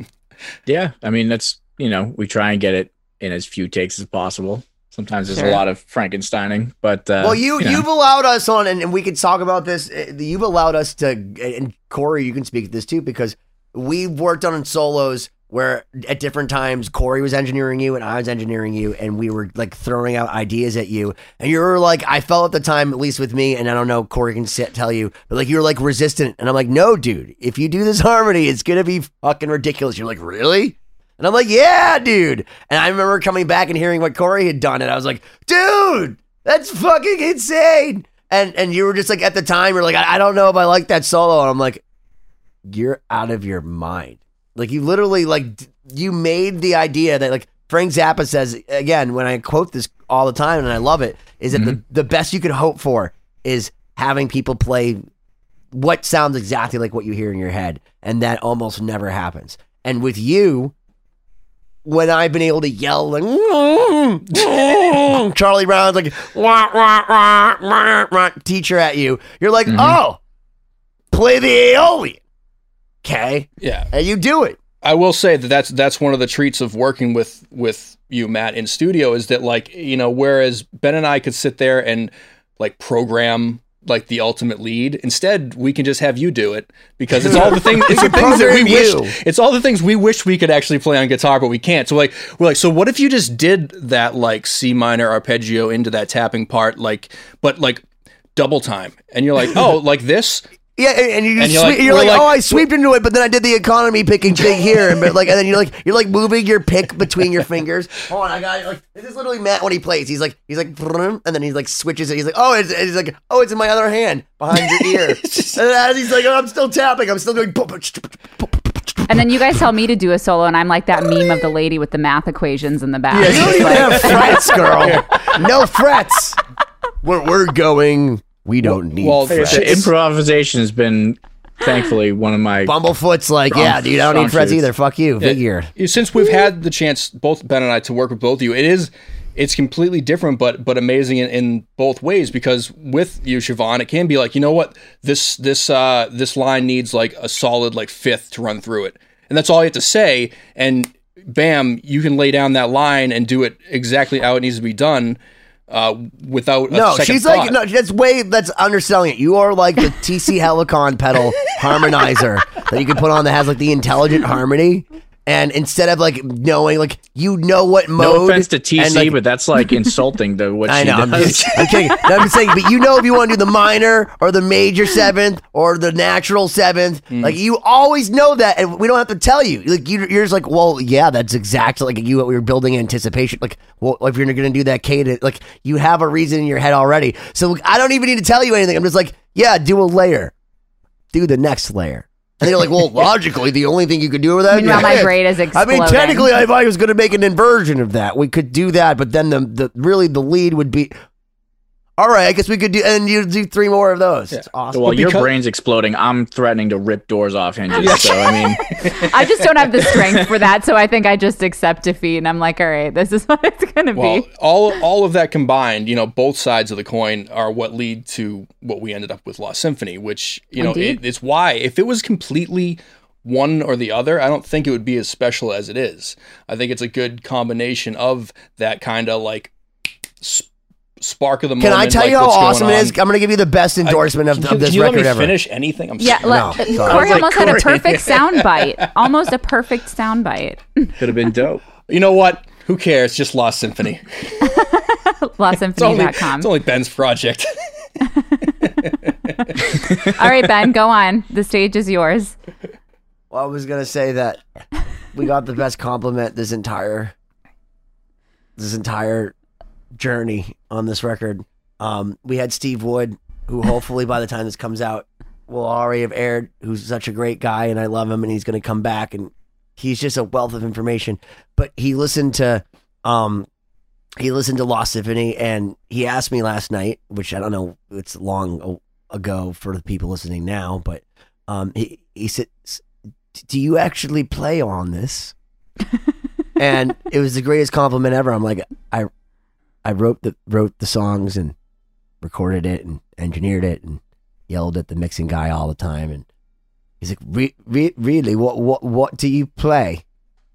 Yeah, I mean that's you know we try and get it in as few takes as possible. Sometimes there's Sure. a lot of Frankensteining, but uh, well, you, you know. you've allowed us on, and, and we could talk about this. uh, You've allowed us to, and Corey, you can speak to this too, because we've worked on solos where at different times Corey was engineering you and I was engineering you, and we were like throwing out ideas at you, and you were like, I felt at the time, at least with me, and I don't know, Corey can sit, tell you, but like you were like resistant, and I'm like, no, dude, if you do this harmony, it's gonna be fucking ridiculous. You're like, really? And I'm like, yeah, dude. And I remember coming back and hearing what Corey had done, and I was like, dude, that's fucking insane. And and you were just like, at the time, you're like, I, I don't know if I like that solo. And I'm like, you're out of your mind. Like, you literally, like, d- you made the idea that, like, Frank Zappa says, again, when I quote this all the time, and I love it, is that the, the best you could hope for is having people play what sounds exactly like what you hear in your head. And that almost never happens. And with you, when I've been able to yell like mm, mm, Charlie Brown's like wah, wah, wah, wah, wah, teacher at you, you're like, Mhm. oh, play the Aeolian, okay, Yeah. and you do it. I will say that that's that's one of the treats of working with with you, Matt, in studio is that, like, you know, whereas Ben and I could sit there and like program like the ultimate lead, instead we can just have you do it because it's all the things it's the things that we program wish you. it's all the things we wish we could actually play on guitar but we can't. So like we're like, so what if you just did that like C minor arpeggio into that tapping part, like but like double time, and you're like, oh, like this. Yeah, and, and you And just you're swe- like- you're we're like, like- oh, I sweeped into it, but then I did the economy picking thing here, and but like, and then you're like, you're like moving your pick between your fingers. Hold on, I got it. Like, this is literally Matt when he plays. He's like, he's like, and then he like switches it. He's like, oh, it's, he's like, oh, it's in my other hand behind your ear. And then he's like, oh, I'm still tapping. I'm still doing. And then you guys tell me to do a solo, and I'm like that meme of the lady with the math equations in the back. You don't It's even like- have frets, girl. No frets. Where we're going, we don't need Well, Like I frets. said, improvisation has been thankfully one of my Bumblefoot's like, Strong- yeah, dude, I don't need strong frets suits. either. Fuck you, figure. Since we've had the chance, both Ben and I, to work with both of you, it is it's completely different, but but amazing in, in both ways. Because with you, Siobhan, it can be like, you know what, this this uh, this line needs like a solid like fifth to run through it, and that's all you have to say, and bam, you can lay down that line and do it exactly how it needs to be done. Uh, without a No, second she's thought. like, no, that's way, that's underselling it. You are like the T C Helicon pedal harmonizer that you can put on that has like the intelligent harmony. And instead of like knowing, like, you know what mode. no offense to T and, C, like, but that's like insulting to what I she know, I'm, does. just, I'm kidding. No, I'm just saying, but you know if you want to do the minor or the major seventh or the natural seventh, Mm. like you always know that, and we don't have to tell you. Like you, you're just like, well, yeah, that's exactly like you. We were building anticipation. Like, well, if you're going to do that cadence, like you have a reason in your head already. So like, I don't even need to tell you anything. I'm just like, yeah, do a layer, do the next layer. And you're like, well, logically, the only thing you could do with that. Meanwhile, yeah, my brain is I exploding. mean, technically, if I was going to make an inversion of that, we could do that. But then the the really the lead would be, all right, I guess we could do, and you do three more of those. Yeah. It's awesome. Well, your because- brain's exploding. I'm threatening to rip doors off hinges. So I mean, I just don't have the strength for that, so I think I just accept defeat, and I'm like, all right, this is what it's gonna Well, be. all all of that combined, you know, both sides of the coin are what lead to what we ended up with Lost Symphony, which, you know, Indeed. it, it's why if it was completely one or the other, I don't think it would be as special as it is. I think it's a good combination of that kind of like sp- spark of the Can moment. I tell like you how what's going awesome it is? on. I'm going to give you the best endorsement I, of, can, of this can you record let me ever. finish anything? I'm Yeah, sorry. let, No, sorry. Corey I was like, almost had a Corey. perfect sound bite, almost a perfect sound bite. could have been dope. You know what? Who cares? Just Lost Symphony. lost It's symphony only, dot com. it's only Ben's project. All right, Ben, go on. The stage is yours. Well, I was going to say that we got the best compliment this entire this entire journey on this record. Um, we had Steve Wood, who hopefully by the time this comes out will already have aired, who's such a great guy, and I love him, and he's going to come back, and he's just a wealth of information. But he listened to um, he listened to Lost Symphony, and he asked me last night, which I don't know, it's long ago for the people listening now, but um, he he said, "Do you actually play on this?" And it was the greatest compliment ever. I'm like, I I wrote the wrote the songs and recorded it and engineered it and yelled at the mixing guy all the time. And he's like, re- re- really? What what what do you play?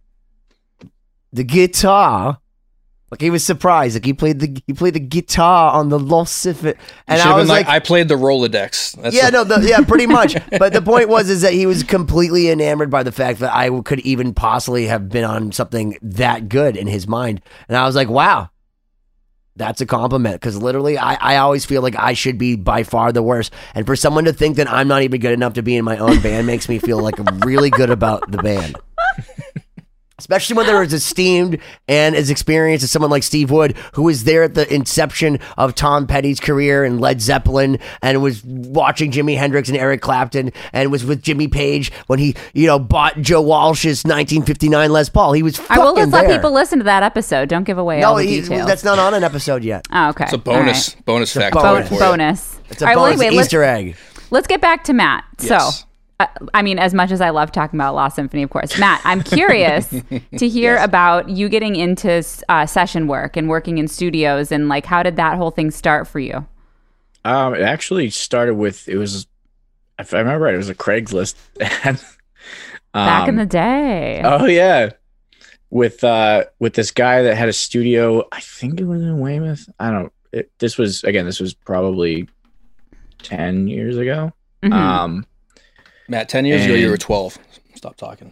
The guitar. Like, he was surprised. Like, he played the he played the guitar on the Lost Symphony. And You should I have was been like, like, I played the Rolodex. That's yeah, the- no, the, yeah, pretty much. But the point was is that he was completely enamored by the fact that I could even possibly have been on something that good in his mind. And I was like, wow, that's a compliment. Because literally, I, I always feel like I should be by far the worst. And for someone to think that I'm not even good enough to be in my own band makes me feel like I'm really good about the band. Especially when they're as esteemed and as experienced as someone like Steve Wood, who was there at the inception of Tom Petty's career and Led Zeppelin, and was watching Jimi Hendrix and Eric Clapton, and was with Jimmy Page when he, you know, bought Joe Walsh's nineteen fifty-nine Les Paul. He was I fucking will just there. let people listen to that episode. Don't give away no, all the he, details. that's not on an episode yet. oh, okay. It's a bonus All bonus fact. bonus. right. for Bo- you. bonus. It's a All right, well, bonus anyway, let's- Easter egg. Let's get back to Matt. Yes. So, uh, I mean, as much as I love talking about Lost Symphony, of course, Matt, I'm curious to hear Yes. about you getting into uh, session work and working in studios, and like, how did that whole thing start for you? Um, it actually started with it was, if I remember right, it was a Craigslist ad. Back in Um, the day. Oh yeah, with uh with this guy that had a studio. I think it was in Weymouth. I don't. It, this was again. This was probably ten years ago. Mhm. Um, Matt, ten years ago, you And- were twelve. Stop talking.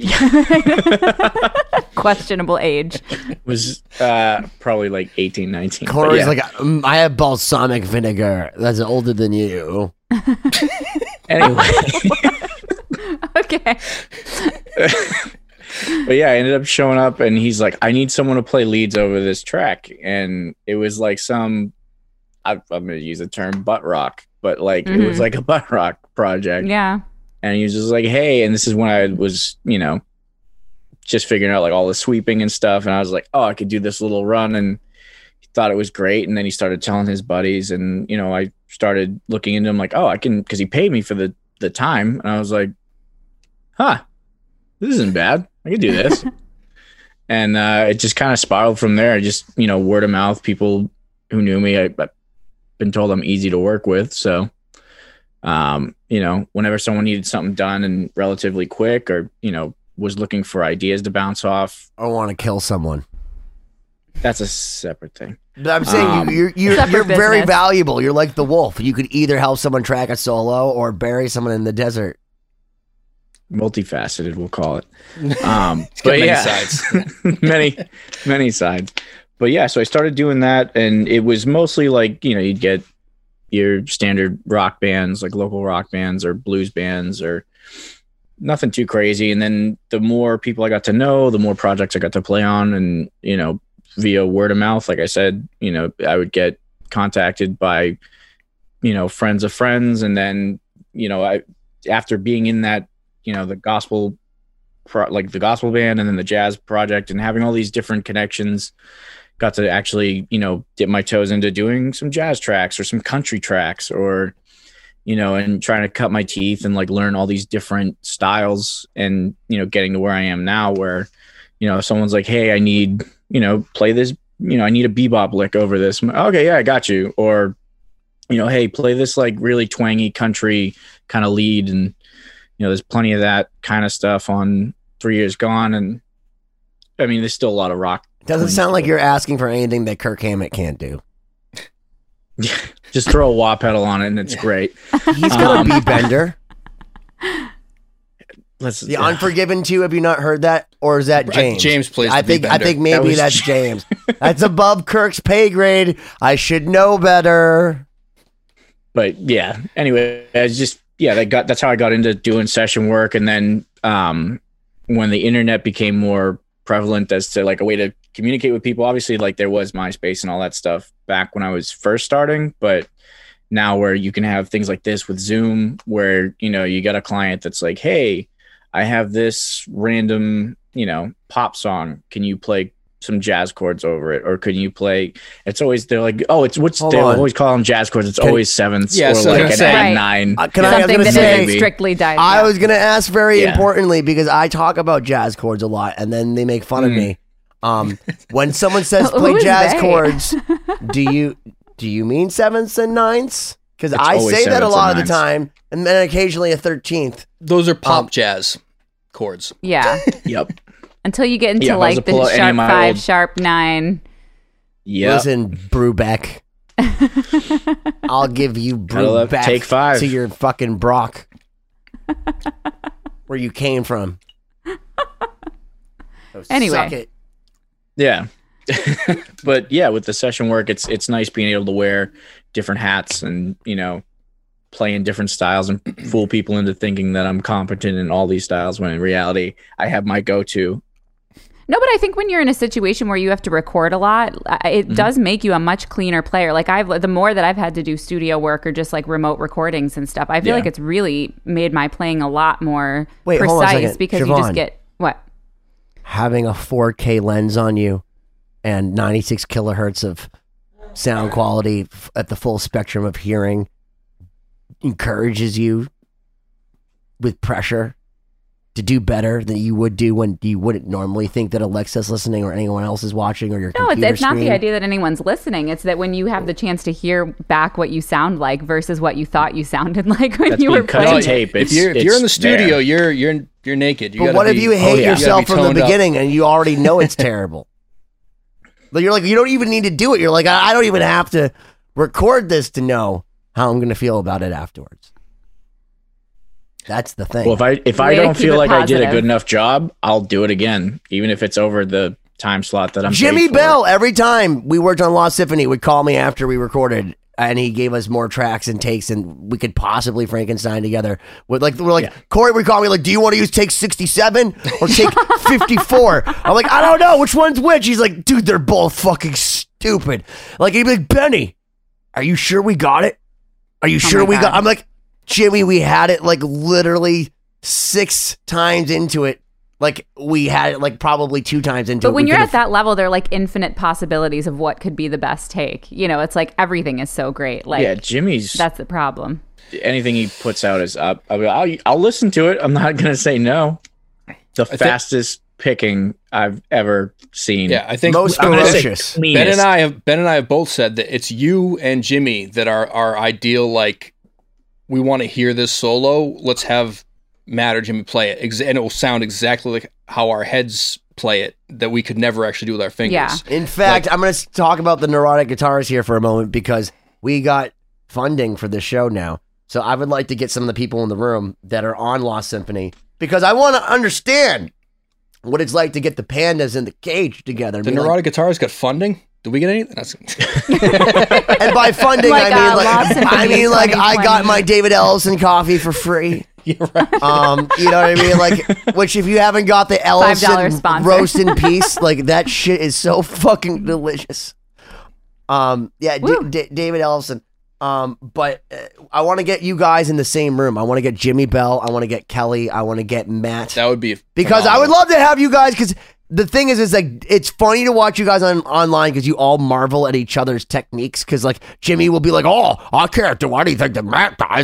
Questionable age. was uh probably like eighteen, nineteen. but Corey's yeah. like, mm, I have balsamic vinegar. That's older than you. Anyway. Okay. But yeah, I ended up showing up and he's like, I need someone to play leads over this track. And it was like some, I, I'm going to use the term butt rock, but like it was Mhm. like a butt rock project. Yeah. And he was just like, hey, and this is when I was, you know, just figuring out like all the sweeping and stuff. And I was like, oh, I could do this little run. And he thought it was great. And then he started telling his buddies. And, you know, I started looking into him like, oh, I can, because he paid me for the, the time. And I was like, huh, this isn't bad. I can do this. And uh, it just kind of spiraled from there. Just, you know, word of mouth, people who knew me, I, I've been told I'm easy to work with. So, um, you know, whenever someone needed something done and relatively quick or, you know, was looking for ideas to bounce off, I want to kill someone. that's a separate thing. But I'm saying Um, you, you're you're, Separate you're very business. valuable. You're like the wolf. You could either help someone track a solo or bury someone in the desert. Multifaceted, we'll call it. Um, It's got but many yeah, sides. many, many sides. But yeah, so I started doing that, and it was mostly like, you know, you'd get your standard rock bands, like local rock bands or blues bands, or nothing too crazy. And then the more people I got to know, the more projects I got to play on, and you know, via word of mouth, like I said, you know, I would get contacted by, you know, friends of friends, and then, you know, I after being in that, you know, the gospel, pro- like the gospel band, and then the jazz project, and having all these different connections. Got to actually, you know, dip my toes into doing some jazz tracks or some country tracks, or, you know, and trying to cut my teeth and like learn all these different styles, and, you know, getting to where I am now, where, you know, if someone's like, hey, I need, you know, play this, you know, I need a bebop lick over this. I'm like, okay, yeah, I got you. Or, you know, hey, play this like really twangy country kind of lead. And, you know, there's plenty of that kind of stuff on Three Years Gone. And I mean, there's still a lot of rock. Doesn't sound like you're asking for anything that Kirk Hammett can't do. Just throw a wah pedal on it and it's great. He's gonna um, be Bender. Let's, the Unforgiven two. Have you not heard that, or is that James? James plays. I think. I think maybe that was... that's James. That's above Kirk's pay grade. I should know better. But yeah. Anyway, I just yeah. That got that's how I got into doing session work, and then um, when the internet became more prevalent as to like a way to communicate with people, obviously, like there was MySpace and all that stuff back when I was first starting, but now where you can have things like this with Zoom, where you know you got a client that's like, hey, I have this random, you know, pop song. Can you play some jazz chords over it? Or can you play, it's always, they're like, oh, it's what's, they always call them jazz chords. It's can, always sevenths yeah, or so like an say, add right. nine. Uh, can Something I, I was gonna that say, isn't strictly dive. I yeah. was going to ask very yeah. importantly, because I talk about jazz chords a lot and then they make fun mm. of me. Um, when someone says play jazz they? chords, do you, do you mean sevenths and ninths? Because I say that a lot of the time, and then occasionally a thirteenth. Those are pop um, jazz chords. Yeah. Yep. Until you get into yeah, like the sharp five, old... sharp nine. Yeah. Listen, Brubeck. I'll give you Brubeck take five to your fucking Brock. Where you came from. So anyway. Suck it. Yeah. But yeah, with the session work, it's it's nice being able to wear different hats and, you know, play in different styles and fool people into thinking that I'm competent in all these styles, when in reality, I have my go-to. No, but I think when you're in a situation where you have to record a lot, it mm-hmm. does make you a much cleaner player. Like I've, the more that I've had to do studio work or just like remote recordings and stuff, I feel yeah. like it's really made my playing a lot more Wait, precise because Siobhan, you just get what? Having a four K lens on you and ninety-six kilohertz of sound quality at the full spectrum of hearing encourages you with pressure to do better than you would do when you wouldn't normally think that Alexa's listening or anyone else is watching or your no, computer it's, it's not screen. the idea that anyone's listening. It's that when you have the chance to hear back what you sound like versus what you thought you sounded like when That's you were playing tape. If you're, if you're in the studio, there. you're you're you're naked. You but what be, if you hate oh, yeah. yourself you from the beginning up. and you already know it's terrible? But you're like, you don't even need to do it. You're like, I don't even have to record this to know how I'm going to feel about it afterwards. That's the thing. Well, if I if Way I don't feel like positive. I did a good enough job, I'll do it again, even if it's over the time slot that I'm. Jimmy Bell, every time we worked on Lost Symphony, would call me after we recorded, and he gave us more tracks and takes, and we could possibly Frankenstein together. With like, we're like, yeah. Corey would call me like, "Do you want to use take sixty-seven or take fifty-four?" I'm like, "I don't know which one's which." He's like, "Dude, they're both fucking stupid." Like he'd be like, "Benny, are you sure we got it? Are you oh sure we God. got?" I'm like, Jimmy, we had it like literally six times into it. Like we had it like probably two times into but it. But when we you're could've... at that level, there are like infinite possibilities of what could be the best take. You know, it's like everything is so great. Like yeah, Jimmy's. That's the problem. Anything he puts out is up. I'll, I'll, I'll listen to it. I'm not going to say no. The I fastest think... picking I've ever seen. Yeah, I think most ferocious. Ben and I have Ben and I have both said that it's you and Jimmy that are our ideal like. We want to hear this solo. Let's have Matt or Jimmy play it. Ex- and it will sound exactly like how our heads play it, that we could never actually do with our fingers. Yeah. In fact, like, I'm going to talk about the neurotic guitars here for a moment because we got funding for this show now. So I would like to get some of the people in the room that are on Lost Symphony because I want to understand what it's like to get the pandas in the cage together. The neurotic like, guitars got funding? Did we get anything? That's... And by funding, like, I mean uh, like I mean like I got my David Ellison coffee for free. You're right. Um, you know what I mean? Like, which if you haven't got the Ellison roast in peace, like that shit is so fucking delicious. Um, yeah, D- D- David Ellison. Um, but uh, I want to get you guys in the same room. I want to get Jimmy Bell. I want to get Kelly. I want to get Matt. That would be because phenomenal. I would love to have you guys. Because the thing is, is like it's funny to watch you guys on online because you all marvel at each other's techniques. Because like Jimmy will be like, "Oh, I can't do anything that Matt does,"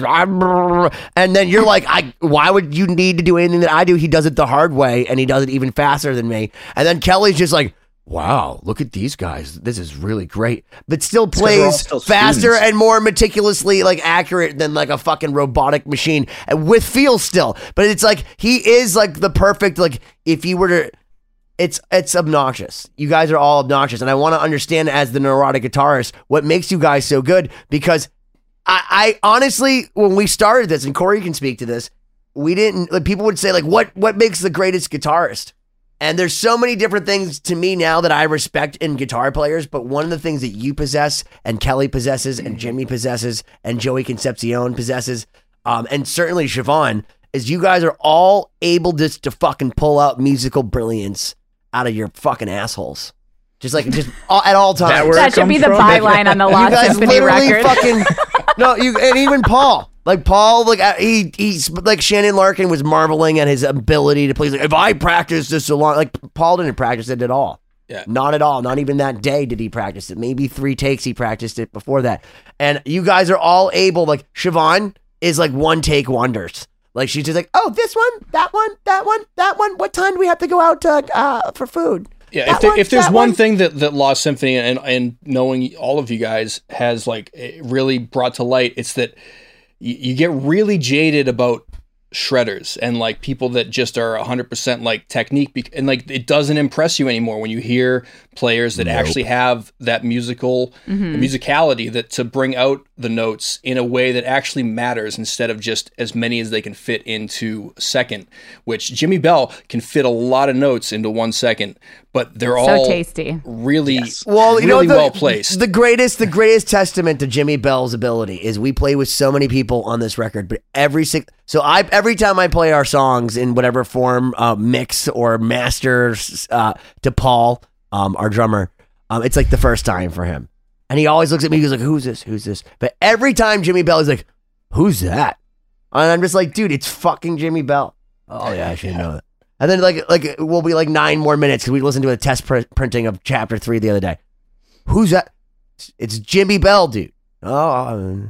and then you're like, "I why would you need to do anything that I do?" He does it the hard way, and he does it even faster than me. And then Kelly's just like, wow, look at these guys. This is really great. But still plays still faster students. And more meticulously like accurate than like a fucking robotic machine and with feel still. But it's like he is like the perfect, like if you were to, it's it's obnoxious. You guys are all obnoxious. And I want to understand as the neurotic guitarist what makes you guys so good because I, I honestly, when we started this, and Corey can speak to this, we didn't, like people would say like, what what makes the greatest guitarist? And there's so many different things to me now that I respect in guitar players, but one of the things that you possess and Kelly possesses and Jimmy possesses and Joey Concepcion possesses, um, and certainly Siobhan, is you guys are all able just to fucking pull out musical brilliance out of your fucking assholes. Just like, just all, at all times. That, that should be the byline on the Lost Symphony record. Fucking, no, you, and even Paul. Like Paul, like he, he's like Shannon Larkin was marveling at his ability to play. Like, if I practiced this so long, like Paul didn't practice it at all. Yeah, not at all. Not even that day did he practice it. Maybe three takes he practiced it before that. And you guys are all able. Like Siobhan is like one take wonders. Like she's just like, oh, this one, that one, that one, that one. What time do we have to go out to, uh, for food? Yeah, if, there, one, if there's one, one thing that, that Lost Symphony and and knowing all of you guys has like really brought to light, it's that you get really jaded about shredders and like people that just are one hundred percent like technique, and like it doesn't impress you anymore when you hear players that nope. actually have that musical mm-hmm. musicality that to bring out the notes in a way that actually matters instead of just as many as they can fit into a second, which Jimmy Bell can fit a lot of notes into one second, but they're so all tasty. really, yes. well, you really know, the, well placed. The greatest, the greatest testament to Jimmy Bell's ability is we play with so many people on this record, but every single, so I, every time I play our songs in whatever form, uh, mix or master, uh, to Paul, um, our drummer, um, it's like the first time for him. And he always looks at me, he goes like, who's this? Who's this? But every time Jimmy Bell is like, who's that? And I'm just like, dude, it's fucking Jimmy Bell. Oh yeah, I should yeah. know that. And then like, like we'll be like nine more minutes because we listened to a test pr- printing of chapter three the other day. Who's that? It's Jimmy Bell, dude. Oh, um,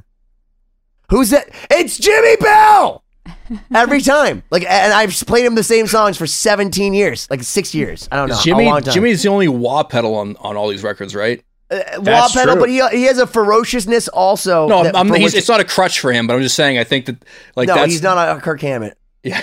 who's that? It's Jimmy Bell! Every time. Like, and I've played him the same songs for seventeen years, like six years. I don't know. Jimmy, Jimmy's the only wah pedal on, on all these records, right? Uh, wah pedal, true. But he he has a ferociousness also. No, that, I'm, he's, which, it's not a crutch for him, but I'm just saying, I think that, like, no, that's. he's not a Kirk Hammett. Yeah.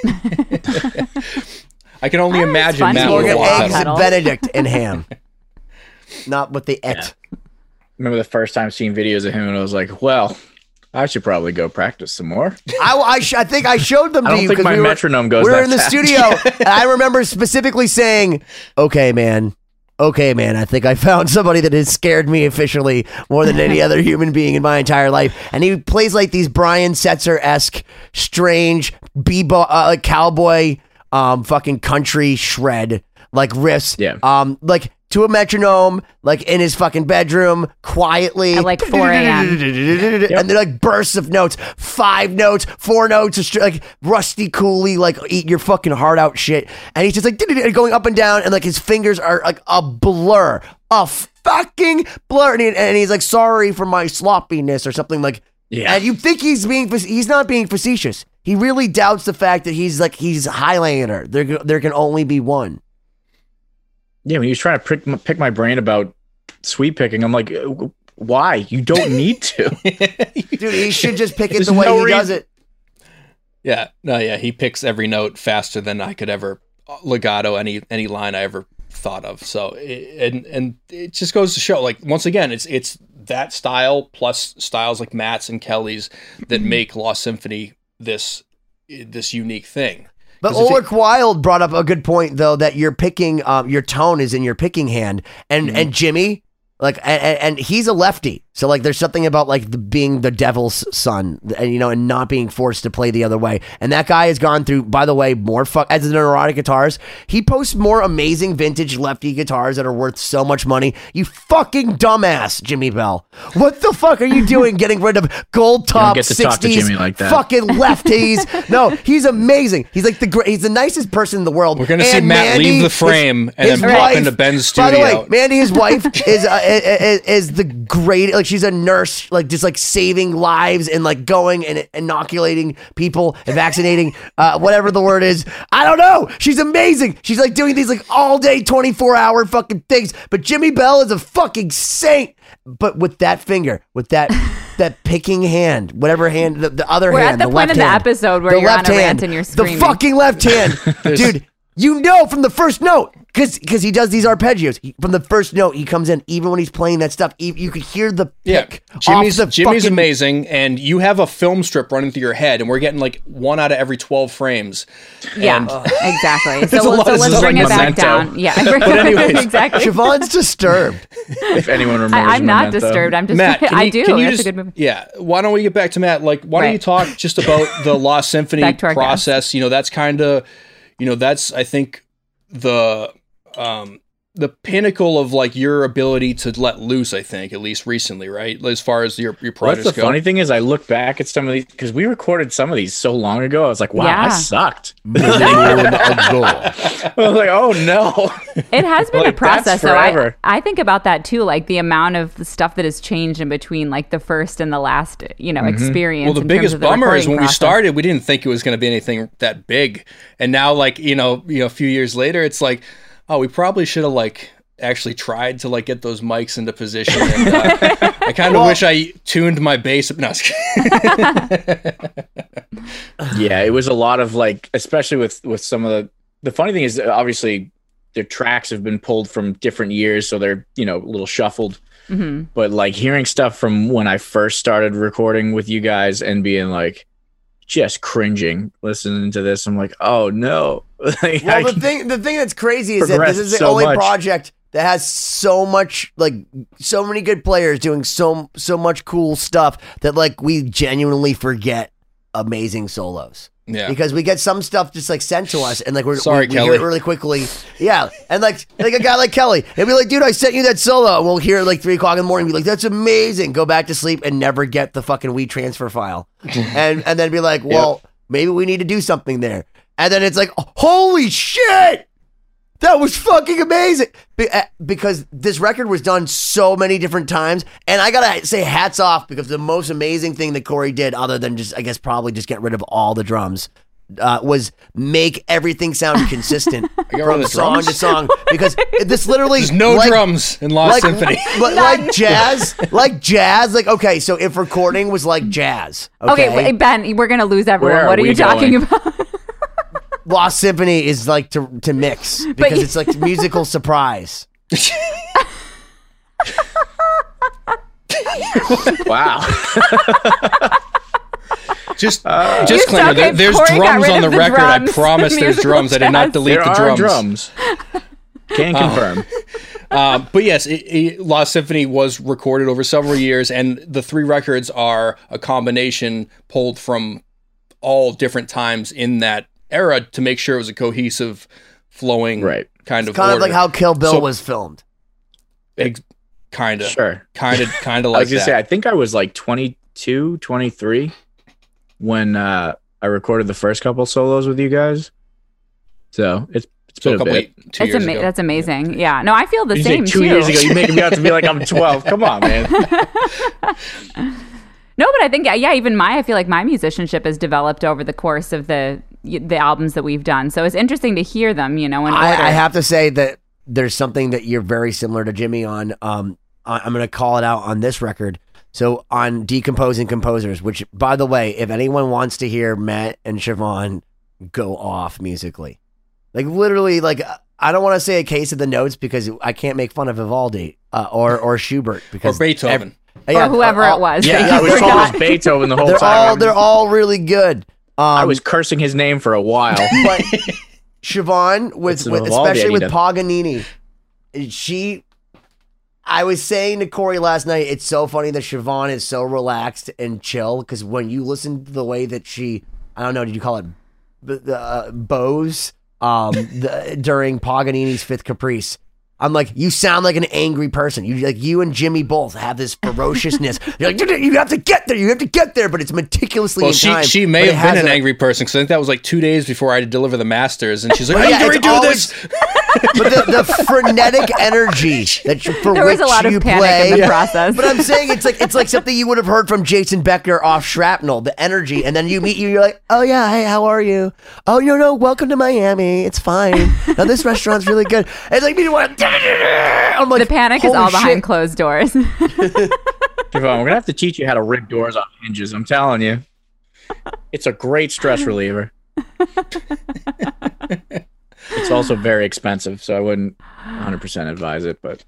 I can only that imagine Matt with eggs wah and pedal. Benedict and ham. Not with the et. Yeah. Remember the first time seeing videos of him, and I was like, well, I should probably go practice some more. I, I, sh- I think I showed them to I don't you think my we were, metronome goes we were that in the fast. studio, and I remember specifically saying, okay, man, okay, man, I think I found somebody that has scared me officially more than any other human being in my entire life. And he plays like these Brian Setzer-esque, strange, bebo- uh, cowboy, um, fucking country shred, like riffs. Yeah. Um, like, to a metronome, like in his fucking bedroom, quietly. At like four a.m. Yep. And they're like bursts of notes, five notes, four notes, like Rusty Cooley, like eat your fucking heart out shit. And he's just like going up and down, and like his fingers are like a blur, a fucking blur. And, he, and he's like, sorry for my sloppiness or something like. Yeah. And you think he's being, he's not being facetious. He really doubts the fact that he's like, he's Highlander. There, there can only be one. Yeah, when he was trying to pick, pick my brain about sweep picking, I'm like, why? You don't need to. Dude, he should just pick it There's the way no he reason. does it. Yeah, no, yeah, he picks every note faster than I could ever legato any any line I ever thought of. So, and and it just goes to show, like, once again, it's it's that style plus styles like Matt's and Kelly's that make Lost Symphony this this unique thing. But Ulrich it, Wilde brought up a good point, though, that you're picking, um, your tone is in your picking hand, and mm-hmm. and Jimmy, like, and, and he's a lefty, So like, there's something about like the, being the devil's son, and you know, and not being forced to play the other way. And that guy has gone through, by the way, more fuck as an Neurotic Guitars. He posts more amazing vintage lefty guitars that are worth so much money. You fucking dumbass, Jimmy Bell. What the fuck are you doing, getting rid of gold top get to talk to sixties Jimmy like that. fucking lefties? No, he's amazing. He's like the great. He's the nicest person in the world. We're gonna And see Matt Mandy, leave the frame his, and his then pop wife, into Ben's studio. By the way, Mandy, his wife, is, uh, is is the great. Like, she's a nurse, like just like saving lives and like going and inoculating people and vaccinating, uh, whatever the word is. I don't know. She's amazing. She's like doing these like all day, twenty-four hour fucking things. But Jimmy Bell is a fucking saint. But with that finger, with that that picking hand, whatever hand, the, the other We're hand, at the, the point left in the hand, episode where the you're on left a hand, rant and you're screaming. the fucking left hand, dude. You know from the first note, because because he does these arpeggios. He, from the first note, he comes in, even when he's playing that stuff, he, you could hear the pick. Yeah, Jimmy's off the Jimmy's fucking, amazing, and you have a film strip running through your head, and we're getting like one out of every twelve frames. Yeah, And- exactly. There's a So, lot so of- let's this is bring like it back Memento. down. Yeah, anyways, exactly. Siobhan's disturbed. If anyone remembers, I, I'm not Memento. disturbed. I'm just. Matt, can I you, do. Can you That's just, a good movie. Yeah. Why don't we get back to Matt? Like, why don't Right. you talk just about the Lost Symphony Back to our process? You know, that's kind of, you know, that's I think the um the pinnacle of like your ability to let loose. I think at least recently, right? As far as your your Well, projects that's the go. funny thing is, I look back at some of these because we recorded some of these so long ago. I was like, wow, Yeah. I sucked. I was like, oh no. It has been Like, a process, that's though. I, forever. I think about that too, like the amount of the stuff that has changed in between, like the first and the last, you know, experience. Well, the in terms biggest of the bummer is recording when we process. started, we didn't think it was going to be anything that big, and now, like you know, you know, a few years later, it's like, oh, we probably should have like actually tried to like get those mics into position. And, uh, I kind of wish I tuned my bass. No, I was kidding. Yeah, it was a lot of like, especially with with some of the. The funny thing is, obviously, their tracks have been pulled from different years, so they're you know a little shuffled. Mm-hmm. But like hearing stuff from when I first started recording with you guys and being like, just cringing listening to this, I'm like, oh no. Like, Well, I- the thing, the thing that's crazy is that this progressed is the so only much. project that has so much, like, so many good players doing so so much cool stuff that like we genuinely forget amazing solos. Yeah. Because we get some stuff just like sent to us, and like we're Sorry, we, we hear Kelly. it really quickly. Yeah, and like like a guy like Kelly, he'll be like, "Dude, I sent you that solo," and we'll hear it like three o'clock in the morning, and be like, "That's amazing." Go back to sleep and never get the fucking WeTransfer file, and and then be like, "Well, maybe we need to do something there," and then it's like, "Holy shit!" That was fucking amazing. Be- uh, because this record was done so many different times. And I gotta say hats off, because the most amazing thing that Corey did, other than just, I guess, probably just get rid of all the drums, uh, was make everything sound consistent rid of from the song drums? to song. Because this literally... There's no like, drums in Lost like, Symphony. But like jazz, like jazz, like, okay, so if recording was like jazz, okay? Okay, wait, Ben, we're gonna lose everyone. Where are What are we you talking going? about? Lost Symphony is like to, to mix, because you- it's like musical surprise. wow. Just Uh, disclaimer: okay, there- there's Corey got drums rid on the of the record. drums, I promise the there's musical drums. I did not jazz. delete there the are drums. drums. Can confirm. Um, but yes, it, it, Lost Symphony was recorded over several years, and the three records are a combination pulled from all different times in that era to make sure it was a cohesive, flowing Right. kind of Kind of order. like how Kill Bill So- was filmed. Ex- kind of, Sure. kind of, kind of I like was gonna that. say, I think I was like twenty-two, twenty-three when uh, I recorded the first couple solos with you guys. So it's it's so been a a couple, bit. wait, two It's years ama- ago. that's amazing. Yeah. No, I feel the You same say two too. years ago, you're making me out to be like I'm twelve. Come on, man. No, but I think yeah, even my I feel like my musicianship has developed over the course of the the albums that we've done. So it's interesting to hear them, you know, in order. I, I have to say that there's something that you're very similar to Jimmy on. Um, I- I'm going to call it out on this record. So on Decomposing Composers, which, by the way, if anyone wants to hear Matt and Siobhan go off musically, like literally, like I don't want to say a case of the notes because I can't make fun of Vivaldi uh, or or Schubert because or Beethoven. ev- or whoever all- it was. Yeah, that I you was told it forgot. was Beethoven the whole They're time. all they're all really good. Um, I was cursing his name for a while. but Siobhan with, It's with Vivaldi, especially with Anita. Paganini, she I was saying to Corey last night, it's so funny that Siobhan is so relaxed and chill because when you listen to the way that she, I don't know, did you call it the uh, bows um, the, during Paganini's Fifth Caprice? I'm like, you sound like an angry person. You like you and Jimmy both have this ferociousness. You're like, you have to get there. You have to get there, but it's meticulously well, in she, time. She may but have been an a, angry person because I think that was like two days before I had to deliver the masters, and she's like, yeah, "How do we do always, this?" But the, the frenetic energy that you, for there was which a lot you of panic play, in the process. But I'm saying it's like it's like something you would have heard from Jason Beckner off Shrapnel. The energy, and then you meet you, you're like, oh yeah, hey, how are you? Oh, you know, welcome to Miami. It's fine. Now this restaurant's really good. And like me, I'm like, the panic is all shit. behind closed doors. Javon, we're gonna have to teach you how to rip doors off hinges. I'm telling you, it's a great stress reliever. It's also very expensive, so I wouldn't one hundred percent advise it. But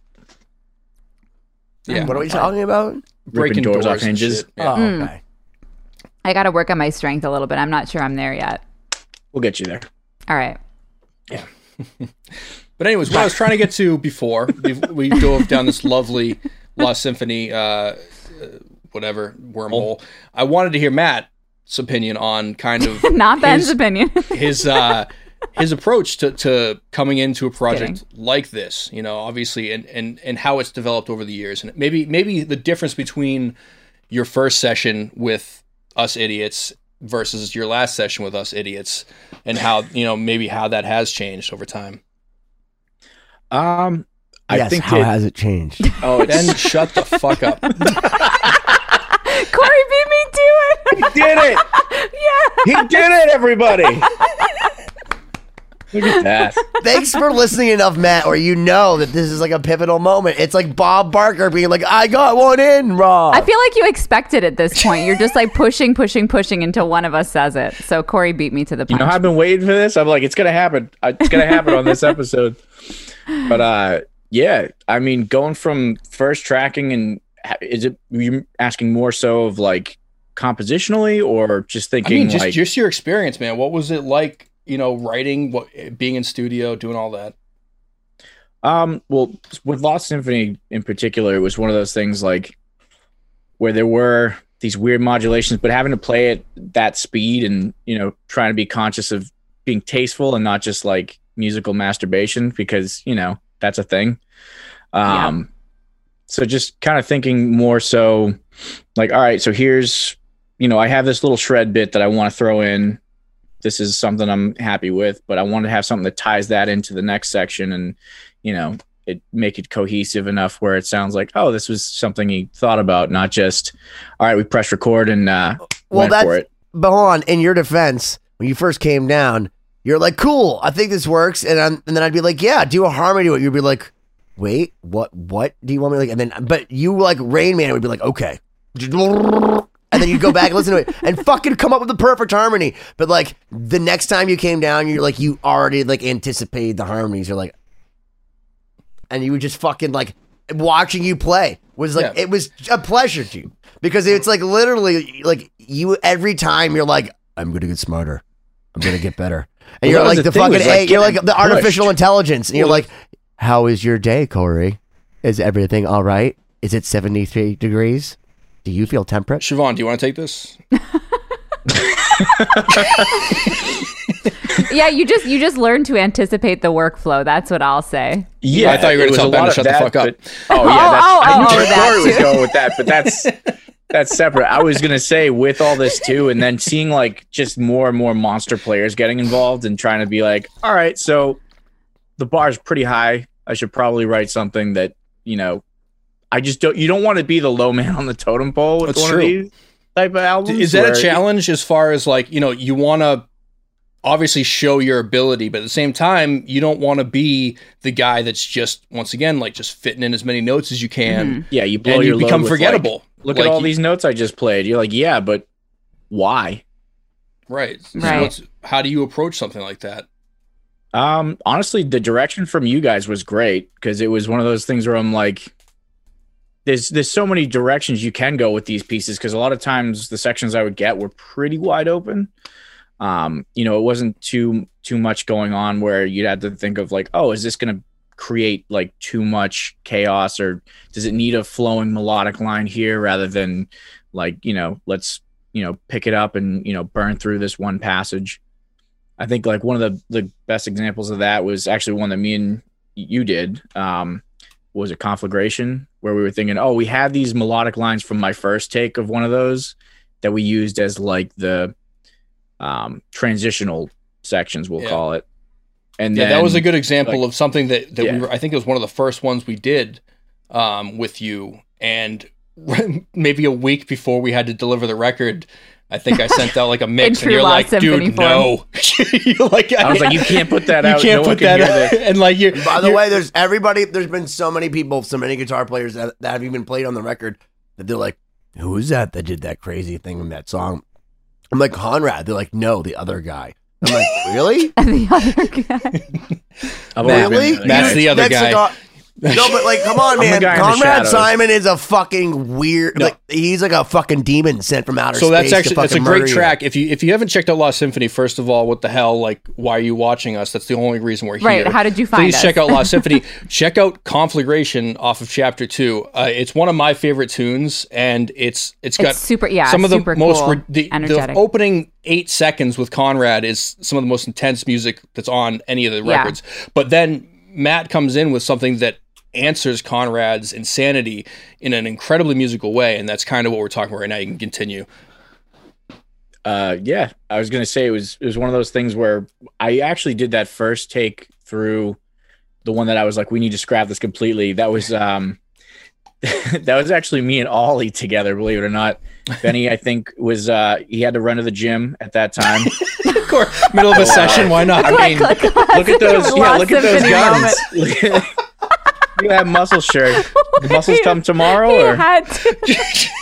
yeah, what are we talking about? Ripping doors, doors off hinges. Yeah. Oh, Mm. okay. I got to work on my strength a little bit. I'm not sure I'm there yet. We'll get you there. All right. Yeah. But anyways, what I was trying to get to before we, we dove down this lovely Lost Symphony, uh, uh, whatever wormhole, I wanted to hear Matt's opinion on kind of Not Ben's his, opinion. his uh, his approach to, to coming into a project Kidding. like this. You know, obviously, and, and and how it's developed over the years, and maybe maybe the difference between your first session with Us Idiots versus your last session with Us Idiots, and how you know maybe how that has changed over time. Um, I yes, think how it, has it changed? oh, it's, Then shut the fuck up. Corey beat me to it. he did it. Yeah. He did it, everybody. Look at that. Thanks for listening enough, Matt, or you know that this is like a pivotal moment. It's like Bob Barker being like, I got one in, Rob. I feel like you expect it at this point. You're just like pushing, pushing, pushing until one of us says it. So Corey beat me to the punch. You know, I've been waiting for this. I'm like, it's gonna happen. It's gonna happen on this episode. But uh, yeah, I mean, going from first tracking and is it you asking more so of like compositionally or just I thinking mean, just like just your experience, man. What was it like? You know, writing, what, being in studio, doing all that. Um, well, with Lost Symphony in particular, it was one of those things like where there were these weird modulations, but having to play at that speed and, you know, trying to be conscious of being tasteful and not just like musical masturbation because, you know, that's a thing. Um, yeah. So just kind of thinking more so like, all right, so here's, you know, I have this little shred bit that I want to throw in. This is something I'm happy with, but I want to have something that ties that into the next section and, you know, it make it cohesive enough where it sounds like, oh, this was something he thought about, not just, all right, we press record and uh, well, went that's, for it. But hold on, in your defense, when you first came down, you're like, cool, I think this works. And I'm, and then I'd be like, yeah, do a harmony to it. You'd be like, wait, what, what do you want me to like? And then, but you like Rain Man would be like, okay. And then you go back and listen to it and fucking come up with the perfect harmony. But like the next time you came down, you're like, you already like anticipated the harmonies. You're like, and you were just fucking like watching you play was like, yeah. It was a pleasure to you because it's like literally like you, every time you're like, I'm going to get smarter. I'm going to get better. And Well, you're like the the thing fucking, was, like, A, you're like the getting artificial pushed. intelligence. And you're Well, like, how is your day, Corey? Is everything all right? Is it seventy-three degrees? Do you feel temperate? Siobhan, do you want to take this? Yeah, you just you just learn to anticipate the workflow. That's what I'll say. Yeah, I thought you were it going to was tell a lot Ben to of shut that, the fuck up. but- oh yeah, that's, Oh, oh, I knew oh, where that Corey was too. going with that, but that's that's separate. I was gonna say with all this too, and then seeing like just more and more monster players getting involved and trying to be like, all right, so the bar's pretty high. I should probably write something that, you know, I just don't. You don't want to be the low man on the totem pole with That's one true. of these type of albums. Is that where- a challenge as far as like, you know, you want to obviously show your ability, but at the same time, you don't want to be the guy that's just, once again, like just fitting in as many notes as you can. Yeah, you blow And you your load become with, forgettable. Like, look Like at all you- these notes I just played. You're like, yeah, but why? Right. So Right. what's- how do you approach something like that? Um, honestly, the direction from you guys was great because it was one of those things where I'm like, there's there's so many directions you can go with these pieces because a lot of times the sections I would get were pretty wide open. Um, you know, it wasn't too too much going on where you'd have to think of like, oh, is this going to create like too much chaos, or does it need a flowing melodic line here rather than like, you know, let's, you know, pick it up and, you know, burn through this one passage. I think like one of the, the best examples of that was actually one that me and you did. Um, was it Conflagration, where we were thinking, oh, we had these melodic lines from my first take of one of those that we used as like the um, transitional sections, we'll yeah. call it. And yeah, then, that was a good example like, of something that, that yeah. we were, I think it was one of the first ones we did um, with you. And maybe a week before we had to deliver the record, I think I sent out like a mix, and you're like, "Dude, no!" you're like, I, I was like, "You can't put that you out. You can't no put that out." And like, you. By the way, there's everybody. There's been so many people, so many guitar players that, that have even played on the record that they're like, "Who is that that did that crazy thing in that song?" I'm like, Conrad. They're like, "No, the other guy." I'm like, "Really?" The other guy. Really? That's the other guy. Like, no, but like, come on, man. Conrad Simon is a fucking weird. No. Like, he's like a fucking demon sent from outer so space. So that's actually that's a great track. You. If you if you haven't checked out Lost Symphony, first of all, what the hell? Like, why are you watching us? That's the only reason we're here. Right? How did you find Please us? check out Lost Symphony. Check out Conflagration off of Chapter Two. Uh, it's one of my favorite tunes, and it's it's got it's super yeah some of the super most cool, the, energetic. the opening eight seconds with Conrad is some of the most intense music that's on any of the records. Yeah. But then Matt comes in with something that answers Conrad's insanity in an incredibly musical way, and that's kind of what we're talking about right now. You can continue. Uh, yeah, I was gonna say it was it was one of those things where I actually did that first take through the one that I was like, we need to scrap this completely. That was um, that was actually me and Ollie together, believe it or not. Benny, I think, was uh, he had to run to the gym at that time. Of course, middle of a session, why not? I mean, look at those, yeah, look at those guns. You have muscle shirt. The muscles come tomorrow, he or had to.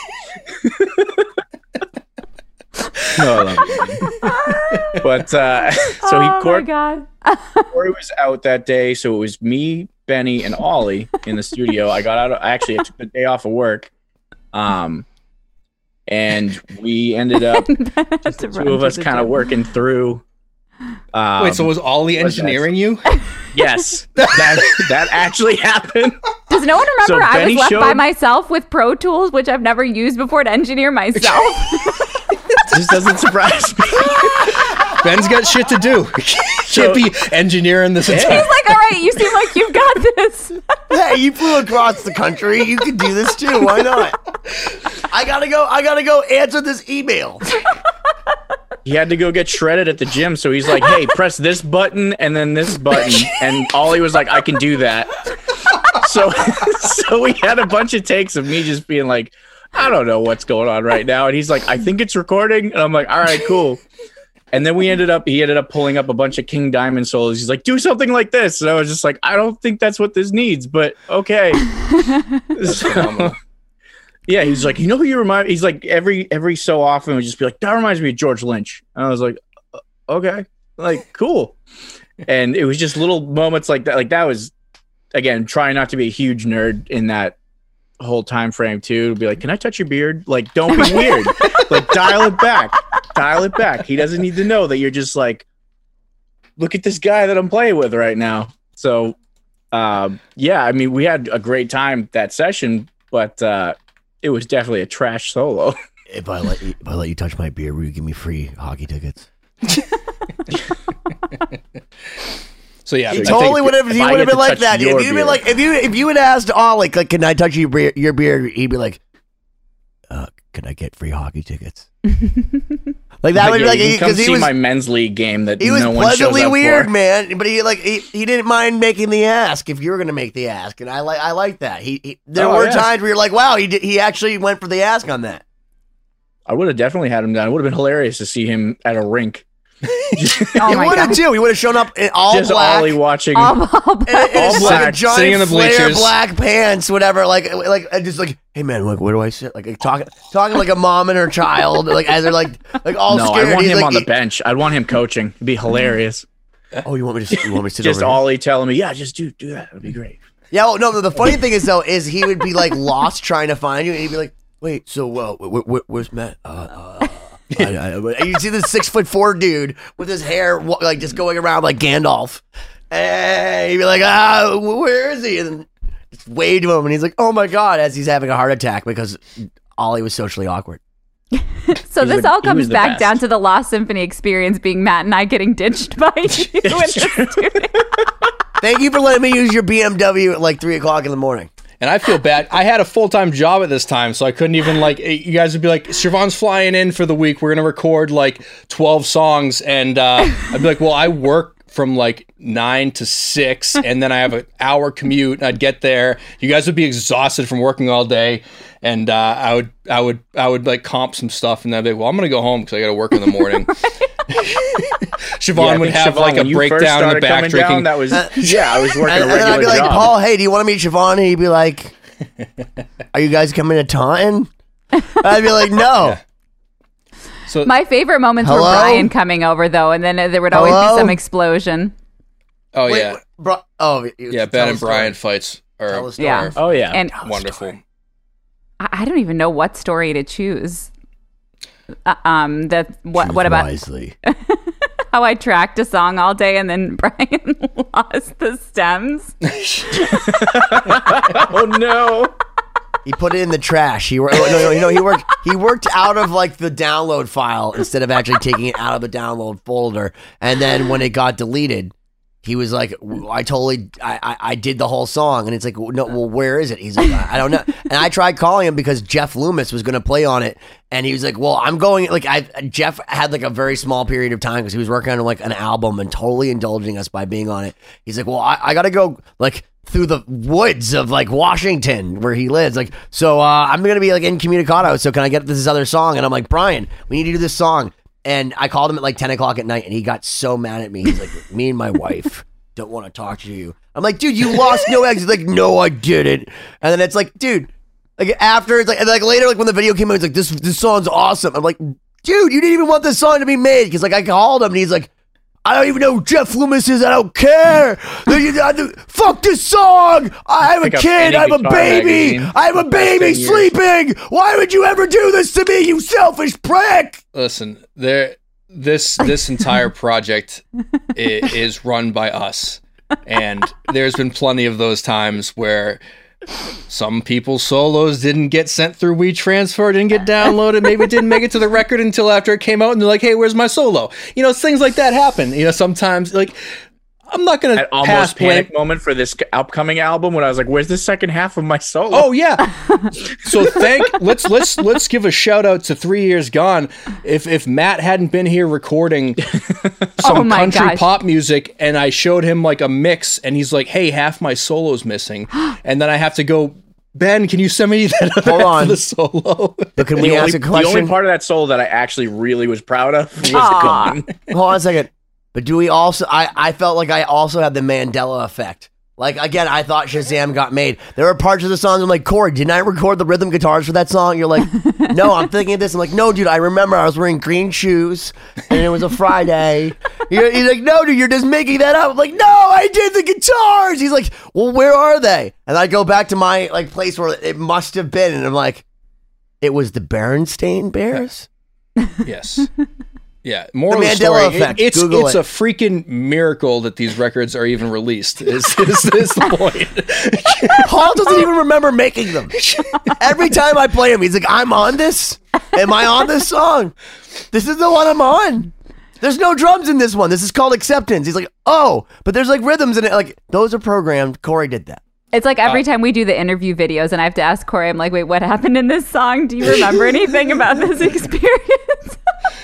No, I love it. But uh, so he oh Corey, my God. Corey was out that day, so it was me, Benny, and Ollie in the studio. I got out. Of, I actually I took the day off of work, um, and we ended up just the two of us kind of working through. Um, Wait, so was Ollie engineering you? Yes, that that actually happened. Does no one remember So I Benny was left showed- by myself with Pro Tools, which I've never used before, to engineer myself? This doesn't surprise me. Ben's got shit to do. Can't be engineering this entire. He's like, all right, you seem like you've got this. Hey, you flew across the country. You could do this too. Why not? I gotta go. I gotta go answer this email. He had to go get shredded at the gym, so he's like, hey, press this button and then this button. And Ollie was like, I can do that. So, so we had a bunch of takes of me just being like, I don't know what's going on right now. And he's like, I think it's recording. And I'm like, all right, cool. And then we ended up, he ended up pulling up a bunch of King Diamond solos. He's like, do something like this. And I was just like, I don't think that's what this needs, but okay. So, yeah, he's like, you know who you remind? He's like, every every so often would just be like, that reminds me of George Lynch. And I was like, okay, like cool. And it was just little moments like that. Like that was, again, trying not to be a huge nerd in that whole time frame too. To be like, can I touch your beard? Like, don't be weird. Like, dial it back, dial it back. He doesn't need to know that you're just like, look at this guy that I'm playing with right now. So, um, yeah, I mean, we had a great time that session, but. uh It was definitely a trash solo. If I let you, if I let you touch my beer, will you give me free hockey tickets? So yeah, he totally would have. He would have been like that. If you'd been like, if you if you had asked Ollie, like, can I touch your beer, your beer? He'd be like, uh, can I get free hockey tickets? Like that like, would be yeah, like because he see was my men's league game that he was no one shows pleasantly up weird, for. man. But he like he, he didn't mind making the ask if you were gonna make the ask, and I like I like that. He, he there oh, were yeah. times where you're like, wow, he did, he actually went for the ask on that. I would have definitely had him down. It would have been hilarious to see him at a rink. Oh he my would have God. too. He would have shown up in all Just black. Ollie watching. All, all And, and All it's black, like a giant sitting in the flare bleachers. black pants, whatever. Like, like uh, just like, hey man, like, where do I sit? Like, talking, talking like a mom and her child, like as they're like, like all no, scared. I want He's him like, on the he- bench. I'd want him coaching. It'd be hilarious. Oh, you want me to? You want me to sit Just over here? Ollie telling me, yeah, just do do that. It'd be great. Yeah. Well, no. The funny thing is though, is he would be like lost trying to find you, and he'd be like, wait, so uh, wh- wh- where's Matt? Uh, uh, I, I, and you see this six foot four dude with his hair wa- like just going around like Gandalf, hey, he'd be like, ah, where is he? And just wave to him, and he's like, oh my God, as he's having a heart attack because Ollie was socially awkward. So this the- all he comes was the back best. down to the Lost Symphony experience being Matt and I getting ditched by you in the studio. Thank you for letting me use your B M W at like three o'clock in the morning. And I feel bad. I had a full-time job at this time, so I couldn't even, like, you guys would be like, Siobhan's flying in for the week. We're going to record, like, twelve songs. And uh, I'd be like, well, I work from, like, nine to six, and then I have an hour commute, and I'd get there. You guys would be exhausted from working all day. And uh, I would, I would, I would, like, comp some stuff, and then I'd be like, well, I'm going to go home because I got to work in the morning. Siobhan Yeah, I would think have, Siobhan, like, a when you first breakdown in the started back coming drinking. down, that was yeah. I was working And, a and then I'd regular be like, job. Paul, hey, do you want to meet Siobhan? And he'd be like, are you guys coming to Taunton? I'd be like, no. So My favorite moments Hello? were Brian coming over, though, and then there would always Hello? be some explosion. Oh, Wait, yeah. wait, bro, oh, you- Yeah, tell Ben a and story. Brian fights are, Tell a story. Yeah. Oh yeah. And Tell a wonderful. story. I I don't even know what story to choose. Uh, um, that what Choose what about wisely. how I tracked a song all day and then Brian lost the stems? oh no. He put it in the trash. He worked. No, no, no. He worked. He worked out of like the download file instead of actually taking it out of the download folder. And then when it got deleted, he was like, "I totally, I, I, I did the whole song." And it's like, "No, well, where is it?" He's like, "I, I don't know." And I tried calling him because Jeff Loomis was going to play on it, and he was like, "Well, I'm going." Like, I Jeff had like a very small period of time because he was working on like an album and totally indulging us by being on it. He's like, "Well, I, I got to go like." through the woods of like Washington where he lives. Like, so uh, I'm going to be like incommunicado. So can I get this other song? And I'm like, Brian, we need to do this song. And I called him at like ten o'clock at night and he got so mad at me. He's like, me and my wife don't want to talk to you. I'm like, dude, you lost no eggs. He's like, no, I didn't. And then it's like, dude, like after it's like, and like later, like when the video came out, it's like, this, this song's awesome. I'm like, dude, you didn't even want this song to be made. Cause like I called him and he's like, I don't even know who Jeff Loomis is. I don't care. Fuck this song. I have a Pick up kid. any I have a guitar baby. magazine. I have a baby ten years. sleeping. Why would you ever do this to me, you selfish prick? Listen, there. This this entire project i- is run by us, and there's been plenty of those times where some people's solos didn't get sent through WeTransfer, didn't get downloaded, maybe it didn't make it to the record until after it came out, and they're like, "Hey, where's my solo?" You know, things like that happen. You know, sometimes like. I'm not gonna That pass almost panic blame. moment for this upcoming album when I was like, "Where's the second half of my solo?" Oh yeah. So thank let's let's let's give a shout out to Three Years Gone. If if Matt hadn't been here recording some Oh my country gosh. pop music and I showed him like a mix and he's like, "Hey, half my solo's missing," and then I have to go, Ben, can you send me that other Hold half on. of the solo? But can the, we only, ask a the question? only part of that solo that I actually really was proud of was Aw. gone. Hold on a second. But do we also, I, I felt like I also had the Mandela effect. Like, again, I thought Shazam got made. There were parts of the songs I'm like, Corey, didn't I record the rhythm guitars for that song? You're like, no, I'm thinking of this. I'm like, no, dude, I remember I was wearing green shoes and it was a Friday. You're, he's like, no, dude, you're just making that up. I'm like, no, I did the guitars. He's like, well, where are they? And I go back to my like place where it must have been. And I'm like, it was the Berenstain Bears? Yes. Yeah, moral The of the Mandela story. effect. It, it's Google it's it. a freaking miracle that these records are even released. Is is, is the point? Paul doesn't even remember making them. Every time I play him, he's like, I'm on this? Am I on this song? This is the one I'm on. There's no drums in this one. This is called Acceptance. He's like, oh, but there's like rhythms in it. Like, those are programmed. Corey did that. It's like every time we do the interview videos and I have to ask Corey, I'm like, wait, what happened in this song? Do you remember anything about this experience?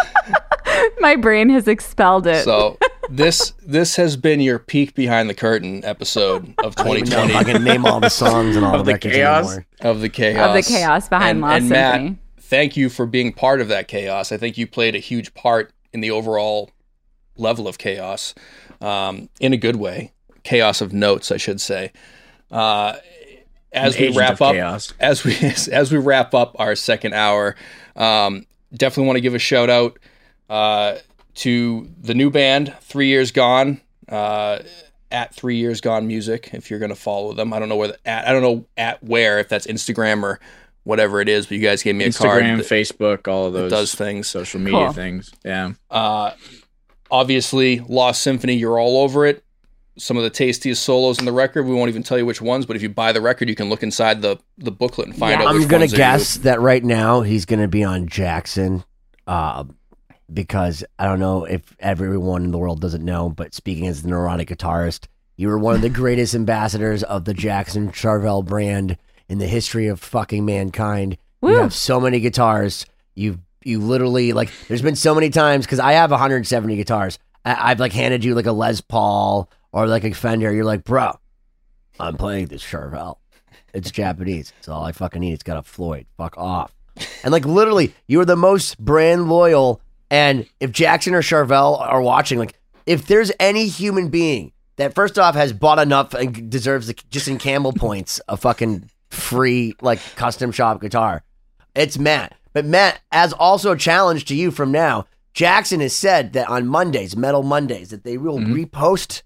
My brain has expelled it. So this this has been your peek behind the curtain episode of I don't twenty even know if twenty I can name all the songs and all Of the the records chaos? anymore. of the chaos Of the chaos behind and, Lost and Matt, Symphony. thank you for being part of that chaos. I think you played a huge part in the overall level of chaos, um, in a good way. Chaos of notes, I should say. Uh, as An we agent wrap of up, chaos. as we as we wrap up our second hour, um, definitely want to give a shout out uh, to the new band, Three Years Gone, uh, at Three Years Gone Music. If you're going to follow them, I don't know where the, at I don't know at where, if that's Instagram or whatever it is, but you guys gave me a card. Instagram, that- Facebook, all of that those does things. social media Cool. things. Yeah. Uh, obviously, Lost Symphony, you're all over it. some of the tastiest solos in the record. We won't even tell you which ones, but if you buy the record, you can look inside the, the booklet and find yeah, out which I'm gonna ones guess are that right now he's going to be on Jackson uh, because I don't know if everyone in the world doesn't know, but speaking as the neurotic guitarist, you were one of the greatest ambassadors of the Jackson Charvel brand in the history of fucking mankind. Woo. You have so many guitars. You've You literally, like, there's been so many times, because I have one hundred seventy guitars. I, I've, like, handed you, like, a Les Paul or, like, a Fender. You're like, bro, I'm playing this Charvel. It's Japanese. It's all I fucking need. It's got a Floyd. Fuck off. And, like, literally, you are the most brand loyal. And if Jackson or Charvel are watching, like, if there's any human being that, first off, has bought enough and deserves, the, just in Campbell points, a fucking free, like, custom shop guitar, it's Matt. But Matt, as also a challenge to you from now, Jackson has said that on Mondays, Metal Mondays, that they will mm-hmm. repost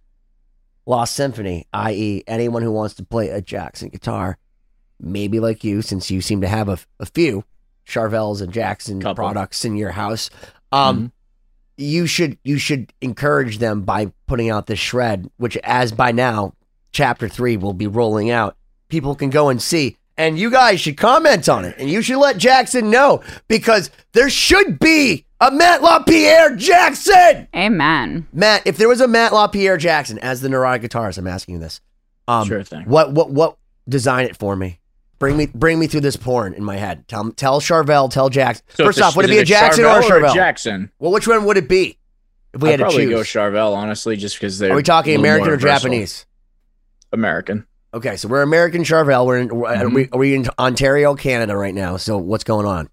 Lost Symphony, that is anyone who wants to play a Jackson guitar, maybe like you, since you seem to have a, a few Charvels and Jackson Couple. products in your house, um, mm-hmm. you should you should encourage them by putting out this shred, which as by now, chapter three will be rolling out. People can go and see. And you guys should comment on it. And you should let Jackson know, because there should be a Matt LaPierre Jackson. Amen. Matt, if there was a Matt LaPierre Jackson as the neurotic guitarist, I'm asking you this. Um, sure thing. What, what, what, design it for me. Bring me, bring me through this porn in my head. Tell, tell Charvel, tell Jackson. So First a, off, would it be it a Jackson Charvel or a Charvel? Or a Jackson. Well, which one would it be if we I'd had to probably choose? go Charvel, honestly, just because they're. Are we talking American or versatile. Japanese? American. Okay, so we're American Charvel. We're in, mm-hmm. are, we, are we in Ontario, Canada right now? So what's going on?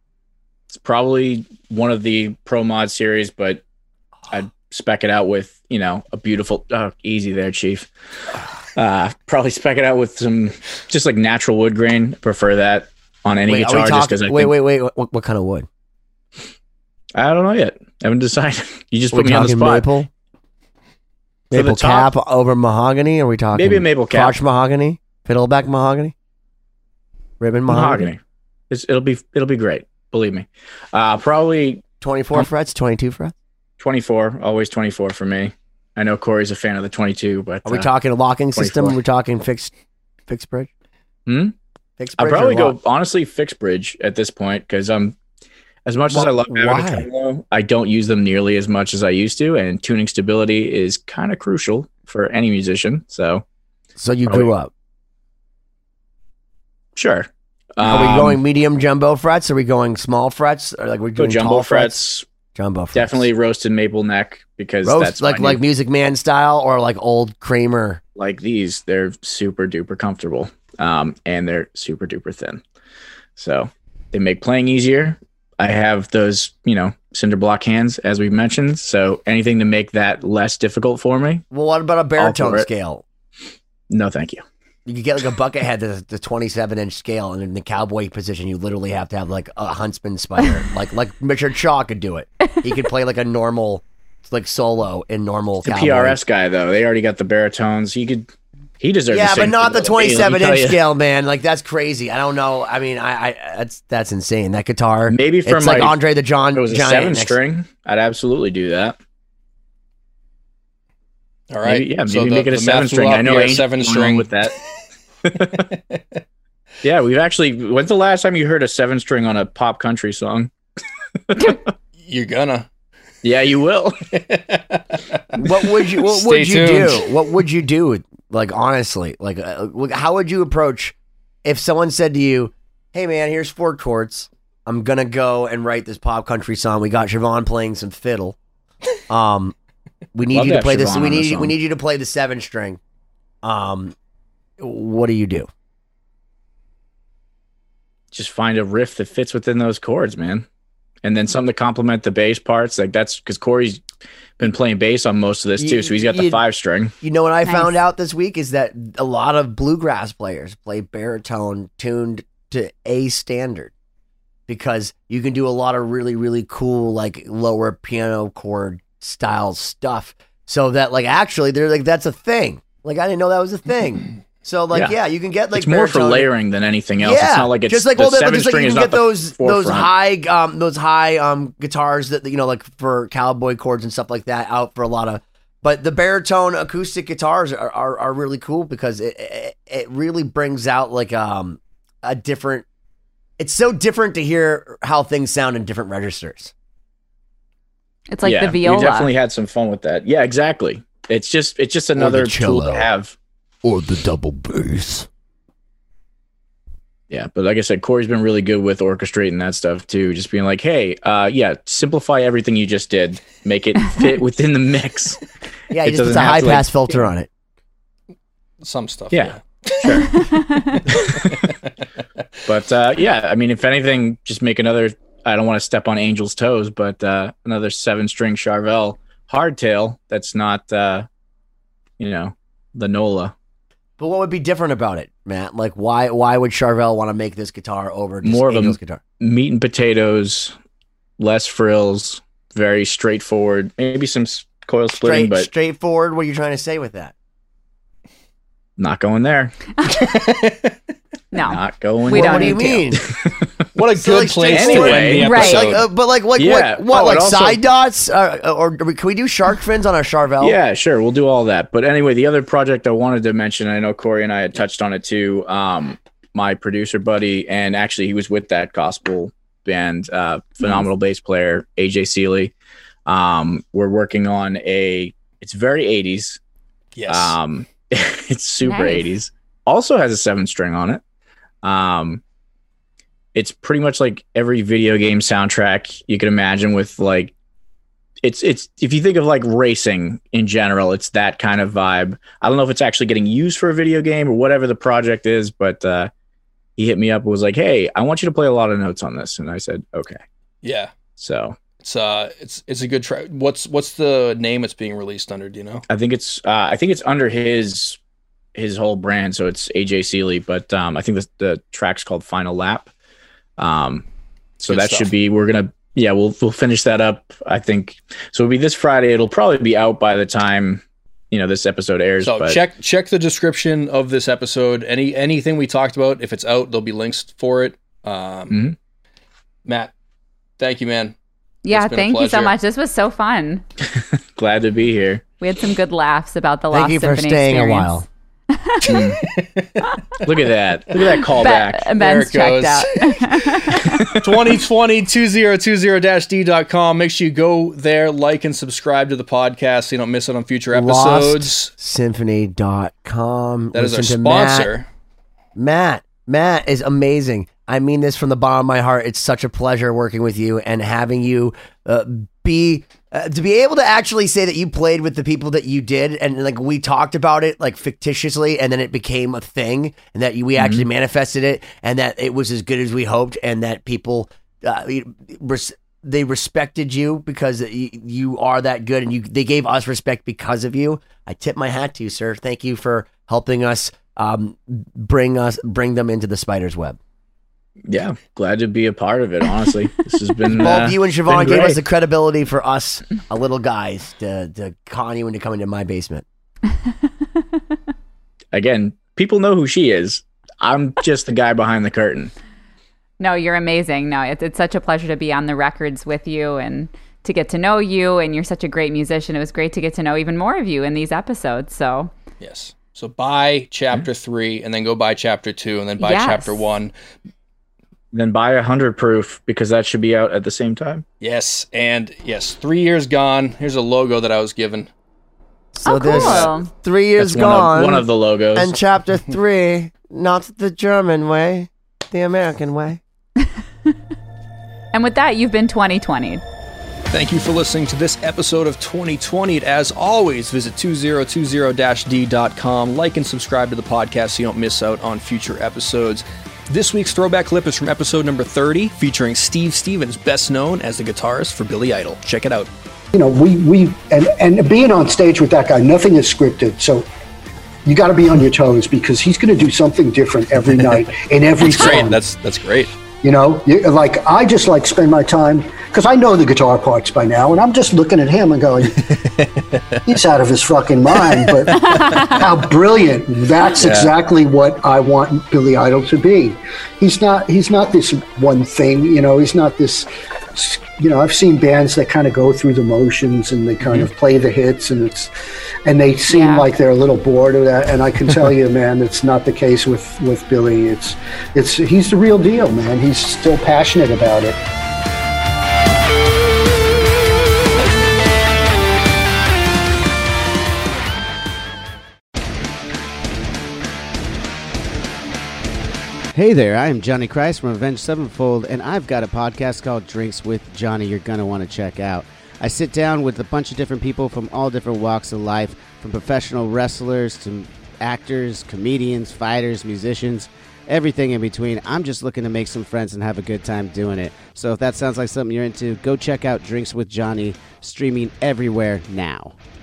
It's probably one of the Pro Mod series, but I'd spec it out with, you know, a beautiful, oh, easy there, Chief. Uh, probably spec it out with some just like natural wood grain. Prefer that on any wait, guitar. Talking, just because I wait, think, wait, wait, what, what kind of wood? I don't know yet. I haven't decided. You just are put me on the spot. Maple? Maple cap over mahogany? Are we talking maybe a maple cap? Crotch mahogany, fiddleback mahogany, ribbon mahogany. mahogany. It's, it'll be it'll be great. Believe me. Uh, probably twenty-four um, frets, twenty-two frets. twenty-four, always twenty-four for me. I know Corey's a fan of the twenty-two, but are we uh, talking a locking twenty-four. system? Are we talking fixed fixed bridge? Hmm. Fixed bridge. I'll probably go honestly fixed bridge at this point because I'm. As much as I love having I don't use them nearly as much as I used to, and tuning stability is kind of crucial for any musician. So, so you grew up. Sure. Are um, we going medium jumbo frets? Are we going small frets? Or like we doing jumbo tall frets? frets? Jumbo frets. Definitely roasted maple neck because Roast, that's like like Music Man style or like old Kramer. Like these, they're super duper comfortable, um, and they're super duper thin, so they make playing easier. I have those, you know, cinder block hands, as we mentioned. So anything to make that less difficult for me. Well, what about a baritone scale? No, thank you. You could get like a bucket head, the, the twenty-seven inch scale, and in the cowboy position, you literally have to have like a huntsman spider. like like Richard Shaw could do it. He could play like a normal, like solo in normal. The cowboy. P R S guy though, they already got the baritones. He could. He deserves. Yeah, but not the twenty-seven inch you. scale, man. Like that's crazy. I don't know. I mean, I, I that's that's insane. That guitar, maybe from it's my, like Andre the John. If it was a Giant seven next. string. I'd absolutely do that. All right, maybe, yeah, maybe so make the, it a seven string. I know Angel seven string with that. Yeah, we've actually. When's the last time you heard a seven string on a pop country song? You're gonna. Yeah, you will. What would you? What Stay would you tuned. do? What would you do? Like honestly, like uh, how would you approach if someone said to you, "Hey, man, here's four chords. I'm gonna go and write this pop country song. We got Siobhan playing some fiddle. Um, we need Love you to to play have this. Siobhan We on the need we song. need you to play the seven string. Um, what do you do? Just find a riff that fits within those chords, man. And then something to complement the bass parts. Like that's because Corey's been playing bass on most of this too. You- So he's got the you- five string. You know what I Nice. found out this week is that a lot of bluegrass players play baritone tuned to A standard because you can do a lot of really, really cool, like lower piano chord style stuff. So that like, actually they're like, that's a thing. Like, I didn't know that was a thing. So like, yeah, Yeah. you can get like It's more for baritone- layering than anything else. Yeah, It's not like it's just like the well, seven just like string you is can not get the those those forefront. high um those high um guitars that you know like for cowboy chords and stuff like that out for a lot of But the baritone acoustic guitars are, are, are really cool because it, it it really brings out like um a different. It's so different to hear how things sound in different registers. It's like yeah, the viola. We definitely had some fun with that. Yeah, exactly. It's just it's just another tool to have. Or the double bass. Yeah, but like I said, Corey's been really good with orchestrating that stuff too. Just being like, hey, uh, yeah, simplify everything you just did, make it fit within the mix. Yeah, he just puts a high pass like, filter on it. Some stuff. Yeah, yeah. Sure. But uh, yeah, I mean, if anything, just make another. I don't want to step on Angel's toes, but uh, another seven-string Charvel hardtail. That's not, uh, you know, the Nola. But what would be different about it, Matt? Like, why why would Charvel want to make this guitar over just more of Angel's a guitar? Meat and potatoes, less frills, very straightforward. Maybe some coil splitting, Straight, but straightforward. What are you trying to say with that? Not going there. No, not going. We there. don't What do you need mean? What a So, good like, place anyway, to end the right. episode. Like, uh, but like, like Yeah. what? What? Oh, like and also- side dots? Uh, or can we do shark fins on our Charvel? Yeah, sure. We'll do all that. But anyway, the other project I wanted to mention, I know Corey and I had touched on it too. Um, my producer buddy, and actually he was with that gospel band, uh, phenomenal bass player, A J Seeley. Um, we're working on a, it's very eighties. Yes. Um, it's super Nice. eighties. Also has a seven string on it. Um, it's pretty much like every video game soundtrack you can imagine with like, it's, it's, if you think of like racing in general, it's that kind of vibe. I don't know if it's actually getting used for a video game or whatever the project is, but, uh, he hit me up and was like, hey, I want you to play a lot of notes on this. And I said, okay. Yeah. So It's uh, it's it's a good track. What's what's the name it's being released under? Do you know? I think it's, uh, I think it's under his, his whole brand. So it's A J Seeley, but, um, I think the, the track's called Final Lap. Um, so Good that stuff. should be, we're going to, yeah, we'll, we'll finish that up. I think so. It'll be this Friday. It'll probably be out by the time, you know, this episode airs. So but check check the description of this episode. Any anything we talked about, if it's out, there'll be links for it. Um, Mhm. Matt, thank you, man. Yeah, It's been a thank you so pleasure. much. This was so fun. glad to be here. We had some good laughs about the Thank Lost you for Symphony staying experience. a while. Look at that. Look at that callback. Ben, Ben's There it checked out. twenty twenty two thousand twenty d dot com. Make sure you go there, like and subscribe to the podcast so you don't miss it on future episodes. lost symphony dot com. That is our Listen to Matt. sponsor. Matt, Matt is amazing. I mean this from the bottom of my heart. It's such a pleasure working with you and having you uh, be uh, to be able to actually say that you played with the people that you did, and like we talked about it like fictitiously, and then it became a thing, and that you, we actually manifested it, and that it was as good as we hoped, and that people uh, res- they respected you because you, you are that good, and you they gave us respect because of you. I tip my hat to you, sir. Thank you for helping us um, bring us bring them into the spider's web. Yeah, glad to be a part of it. Honestly, this has been. Both uh, you and been Siobhan gave great. us the credibility for us, a little guys, to to con you into coming to my basement. Again, people know who she is. I'm just the guy behind the curtain. No, you're amazing. No, it's, it's such a pleasure to be on the records with you and to get to know you. And you're such a great musician. It was great to get to know even more of you in these episodes. So Yes. So buy chapter three, and then go buy chapter two, and then buy Yes. chapter one. Then buy a hundred proof because that should be out at the same time. Yes, and yes, three years gone. Here's a logo that I was given. So Oh, there's cool. three years That's one gone, of, one of the logos. and chapter three, not the German way, the American way. and with that, you've been twenty twenty. Thank you for listening to this episode of twenty twenty. As always, visit two thousand twenty d dot com. Like and subscribe to the podcast so you don't miss out on future episodes. This week's throwback clip is from episode number thirty, featuring Steve Stevens, best known as the guitarist for Billy Idol. Check it out. You know, we, we and, and being on stage with that guy, nothing is scripted. So you got to be on your toes because he's going to do something different every night in every That's great. song. That's that's great. You know, you, like I just like spend my time because I know the guitar parts by now, and I'm just looking at him and going, he's out of his fucking mind. But how brilliant! That's Yeah. exactly what I want Billy Idol to be. He's not. He's not this one thing. You know, he's not this you know, I've seen bands that kind of go through the motions and they kind Mm-hmm. of play the hits, and it's, and they seem Yeah. like they're a little bored of that. And I can tell you, man, it's not the case with, with Billy. It's, it's, he's the real deal, man. He's still passionate about it. Hey there, I am Johnny Christ from Avenged Sevenfold, and I've got a podcast called Drinks with Johnny you're going to want to check out. I sit down with a bunch of different people from all different walks of life, from professional wrestlers to actors, comedians, fighters, musicians, everything in between. I'm just looking to make some friends and have a good time doing it. So if that sounds like something you're into, go check out Drinks with Johnny, streaming everywhere now.